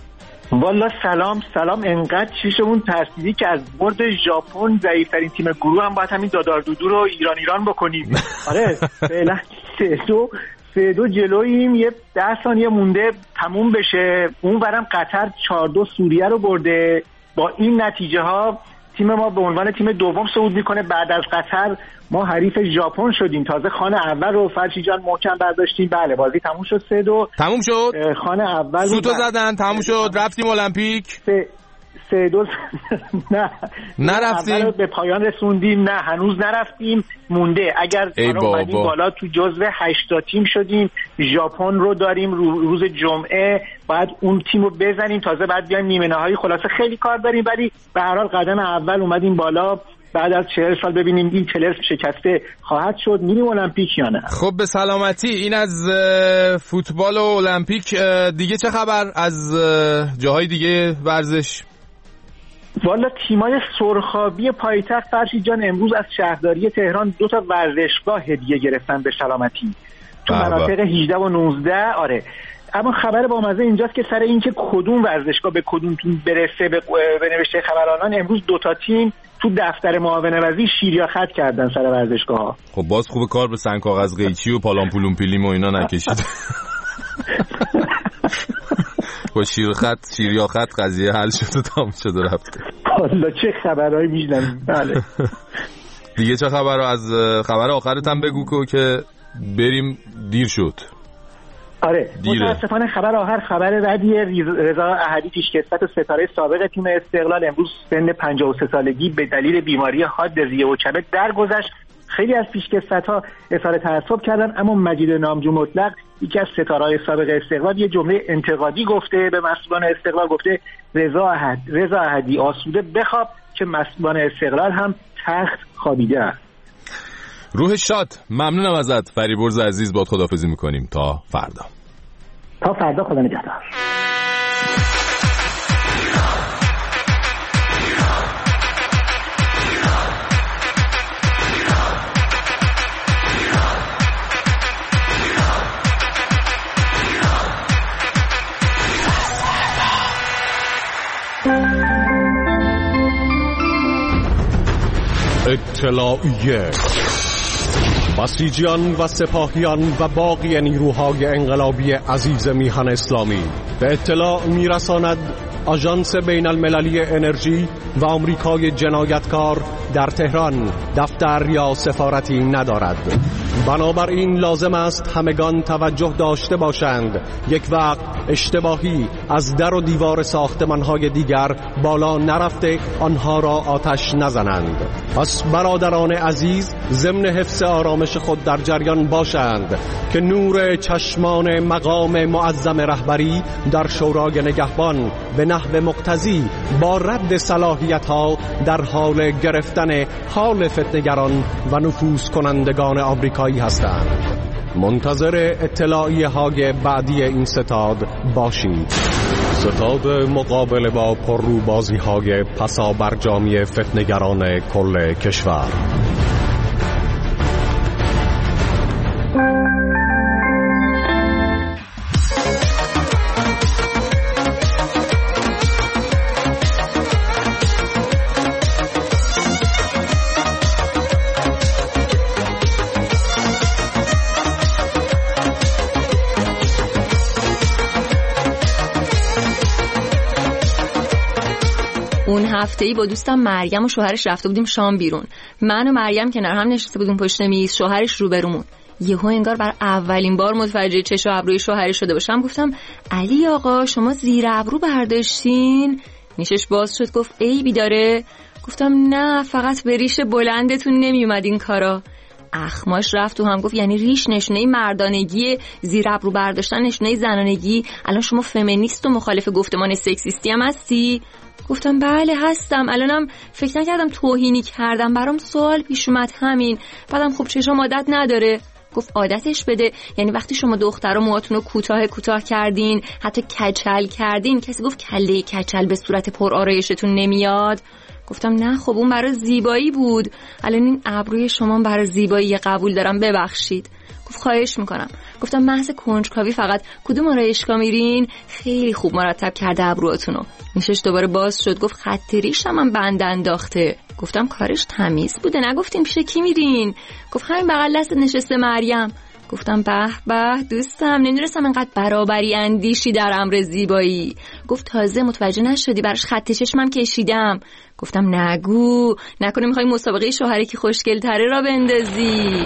M: والا سلام سلام، انقدر چیشمون ترسیدی که از برد ژاپن ضعیف‌ترین تیم گروه هم باید همین دادار دودو رو ایران ایران بکنیم. آره فعلا سه دو سه دو جلوییم، یه ده ثانیه مونده تموم بشه. اون برم قطر چهار دو سوریه رو برده. با این نتیجه ها تیم ما به عنوان تیم دوم صعود میکنه. بعد از قطر ما حریف ژاپن شدیم، تازه خانه اول رو فرشی جان محکم برداشتیم. بله بازی تموم شد، سه دو
C: تموم شد،
M: خانه اول
C: سوتو زدن، تموم شد، رفتیم المپیک.
M: سه سه دو نه
C: نرفتیم،
M: به پایان رسوندیم. نه هنوز نرفتیم، مونده. اگر اومدیم بالا تو جزو هشت تیم شدیم. ژاپن رو داریم روز جمعه، بعد اون تیم رو بزنیم، تازه بعد بیایم نیمه نهایی. خلاصه خیلی کار داریم، ولی به هر حال قدم اول اومدیم بالا. بعد از چهل سال ببینیم این تلس شکسته خواهد شد، میریم المپیک یا نه.
C: خب به سلامتی. این از فوتبال و المپیک. دیگه چه خبر از جاهای دیگه ورزش؟
M: والا تیمای سرخابی پایتخت فرشید جان امروز از شهرداری تهران دو تا ورزشگاه هدیه گرفتن به سلامتی تو مناطق هجده و نوزده. آره اما خبر با مزه اینجاست که سر اینکه کدوم ورزشگاه به کدوم تیم برسه به, به نوشته خبرانان، امروز دو تا تیم تو دفتر معاون وزیر شیریا خط کردن سر ورزشگاه ها.
C: خب باز خوب کار به سنگ کاغذ قیچی و پالان پولون پیلیم و اینا نکشید. با شیر خط شیریا خط قضیه حل شد و تمام شد و رفت.
M: والا چه خبرایی میشنویم. بله
C: دیگه چه خبر؟ از خبر آخرت هم بگو که بریم، دیر شد.
M: آره متاسفانه خبر آخر خبر ردیه. رضا احدی پیشکسوت و ستاره سابق تیم استقلال امروز سن پنجاه و سه سالگی به دلیل بیماری حاد ریه و کبد درگذشت. خیلی از پیشکسوت‌ها اظهار تأسف کردن، اما مجید نامجو مطلق یکی از ستاره‌های سابق استقلال یه جمله انتقادی گفته به مسئولان استقلال. گفته رضا احد رضا احدی آسوده بخواب که مسئولان استقلال هم تخت خوابیده است.
C: روح شاد. ممنونم ازت فریبرز عزیز. باد خداحافظی میکنیم تا فردا.
M: تا فردا، خدا نگهدار.
V: اطلاعیه. بسیجیان و سپاهیان و باقی نیروهای انقلابی عزیز میهن اسلامی به اطلاع میرساند آژانس بین المللی انرژی و آمریکای جنایتکار در تهران دفتر یا سفارتی ندارد. بنابراین لازم است همگان توجه داشته باشند یک وقت اشتباهی از در و دیوار ساختمان‌های دیگر بالا نرفته آنها را آتش نزنند. پس برادران عزیز ضمن حفظ آرامش خود در جریان باشند که نور چشمان مقام معظم رهبری در شورای نگهبان به نحو مقتضی با رد صلاحیت‌ها در حال گرفتن حال فتنه‌گران و نفوذ کنندگان آمریکایی هستند. منتظر اطلاعیه های بعدی این ستاد باشید. ستاد مقابله با پرروبازی های پسا برجامی فتنگران کل کشور.
S: اون هفته‌ای با دوستم مریم و شوهرش رفته بودیم شام بیرون. من و مریم کنار هم نشسته بودیم پشت میز، شوهرش روبرومون. یهو انگار بر اولین بار متوجه چش و ابروی شوهرش شده باشم. گفتم علی آقا شما زیر ابرو برداشتین؟ نیشش باز شد گفت عیبی داره؟ گفتم نه، فقط به ریش بلندتون نمیومد این کارا. اخماش رفت و هم گفت یعنی ریش نشونه مردانگی، زیر ابرو برداشتن نشونه زنانگی. الان شما فمینیست و مخالف گفتمان سکسیستی هم هستی؟ گفتم بله هستم. الانم فکر نکردم توهینی کردم، برام سوال پیش اومد همین. بعدم خب چشام عادت نداره. گفت عادتش بده. یعنی وقتی شما دخترها موهاتون رو کوتاه کوتاه کردین، حتی کچل کردین، کسی گفت کله کچل به صورت پر آرایشتون نمیاد؟ گفتم نه خب اون برای زیبایی بود. الان این ابروی شما برای زیبایی قبول دارم، ببخشید. گفت خواهش میکنم. گفتم محض کنجکاوی فقط کدوم آرایشگاه میرین؟ خیلی خوب مرتب کرده ابروهاتونو. نیشش دوباره باز شد گفت خط ریشم من بند انداخته. گفتم کارش تمیز بوده، نگفتین پیش کی میرین؟ گفت همین بغل دست نشسته مریم. گفتم به به دوستم، نمیدونستم انقدر برابری اندیشی در امر زیبایی. گفت تازه متوجه نشدی براش خط چشمم کشیدم. گفتم نگو، نکنه میخوای مسابقه شوهری که خوشگل تره را بندازی.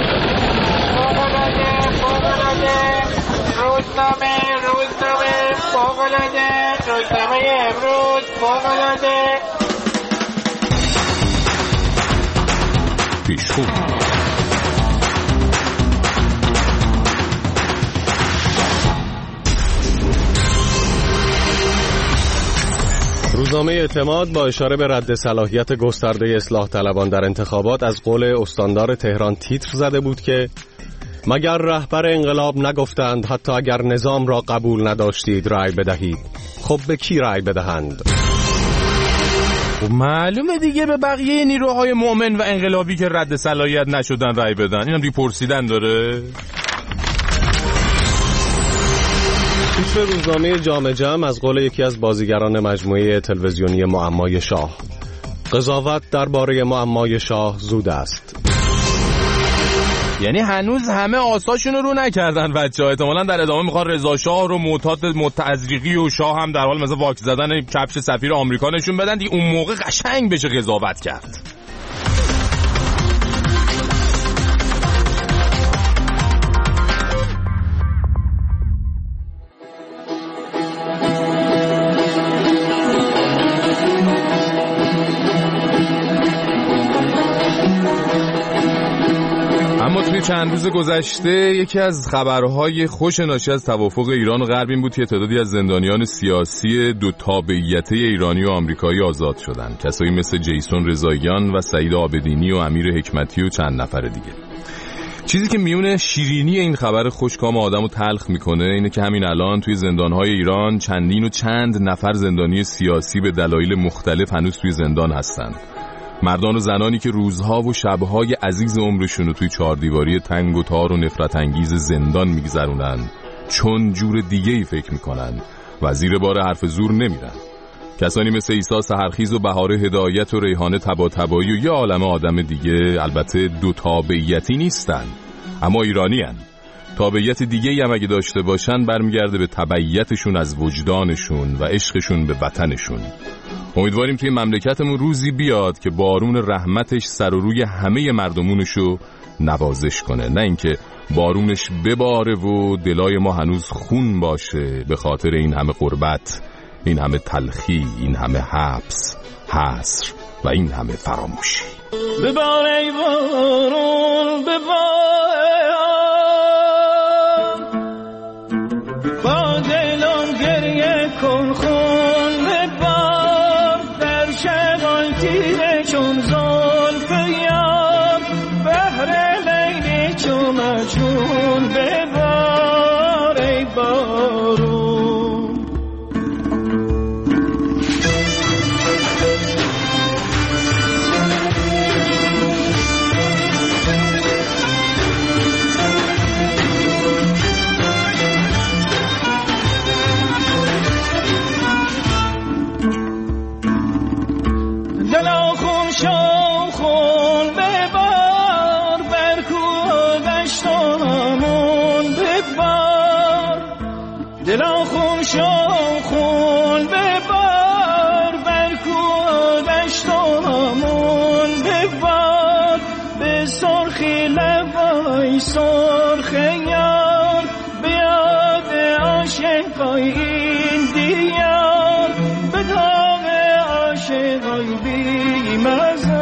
T: روزنامه روزنامه فوق‌العاده، روزنامه امروز فوق‌العاده.
V: پیشخو روزنامه اعتماد با اشاره به رد صلاحیت گسترده اصلاح طلبان در انتخابات از قول استاندار تهران تیتر زده بود که مگر رهبر انقلاب نگفتند حتی اگر نظام را قبول نداشتید رأی بدهید، خب به کی رأی بدهند؟
C: خب معلومه دیگه به بقیه نیروهای مؤمن و انقلابی که رد صلاحیت نشدن رأی بدن. اینم دی پرسیدن داره.
V: تیتر روزنامه جامعه جمع از قول یکی از بازیگران مجموعه تلویزیونی معمای شاه: قضاوت درباره معمای شاه زود است.
C: یعنی هنوز همه آساشون رو نکردن بچه‌ها. احتمالاً در ادامه میخوان رضا شاه رو معتاد متعذریقی و شاه هم در حال مثلا واکس زدن کفش سفیر آمریکا نشون بدن دیگه، اون موقع قشنگ بشه قضاوت کرد. چند روز گذشته یکی از خبرهای خوش ناشی از توافق ایران و غرب این بود که تعدادی از زندانیان سیاسی دو تابعیته ایرانی و آمریکایی آزاد شدند. کسایی مثل جیسون رضاییان و سعید آبدینی و امیر حکمتی و چند نفر دیگه. چیزی که میونه شیرینی این خبر خوشکام آدمو تلخ میکنه اینه که همین الان توی زندانهای ایران چندین و چند نفر زندانی سیاسی به دلایل مختلف هنوز توی زندان هستند. مردان و زنانی که روزها و شبهای عزیز عمرشون رو توی چهاردیواری تنگ و تار و نفرت انگیز زندان میگذرونن، چون جور دیگه‌ای فکر میکنن و زیر بار حرف زور نمیرن. کسانی مثل عیسی سحرخیز و بهاره هدایت و ریحانه طباطبایی و یه عالمه آدم دیگه البته دو تابعیتی نیستن، اما ایرانی هن. تابعیت دیگه‌ای هم اگه داشته باشن برمیگرده به تبعیتشون از وجدانشون و عشقشون به وطنشون. امیدواریم که این مملکتمون روزی بیاد که بارون رحمتش سر و روی همه مردمونشو نوازش کنه، نه اینکه بارونش بباره و دلای ما هنوز خون باشه به خاطر این همه غربت، این همه تلخی، این همه حبس، حصر و این همه فراموشی.
A: ببار ای بارون ببار، با دلم گریه کن خون ببار، در شغال تیره چون زلف یار، بهر لیلی چون مجنون ببار ای بارون. ببار بر کودشتامون ببار به سرخی لبای سرخ یار بیاد عاشقای این دیار به داغ عاشقای بی مزه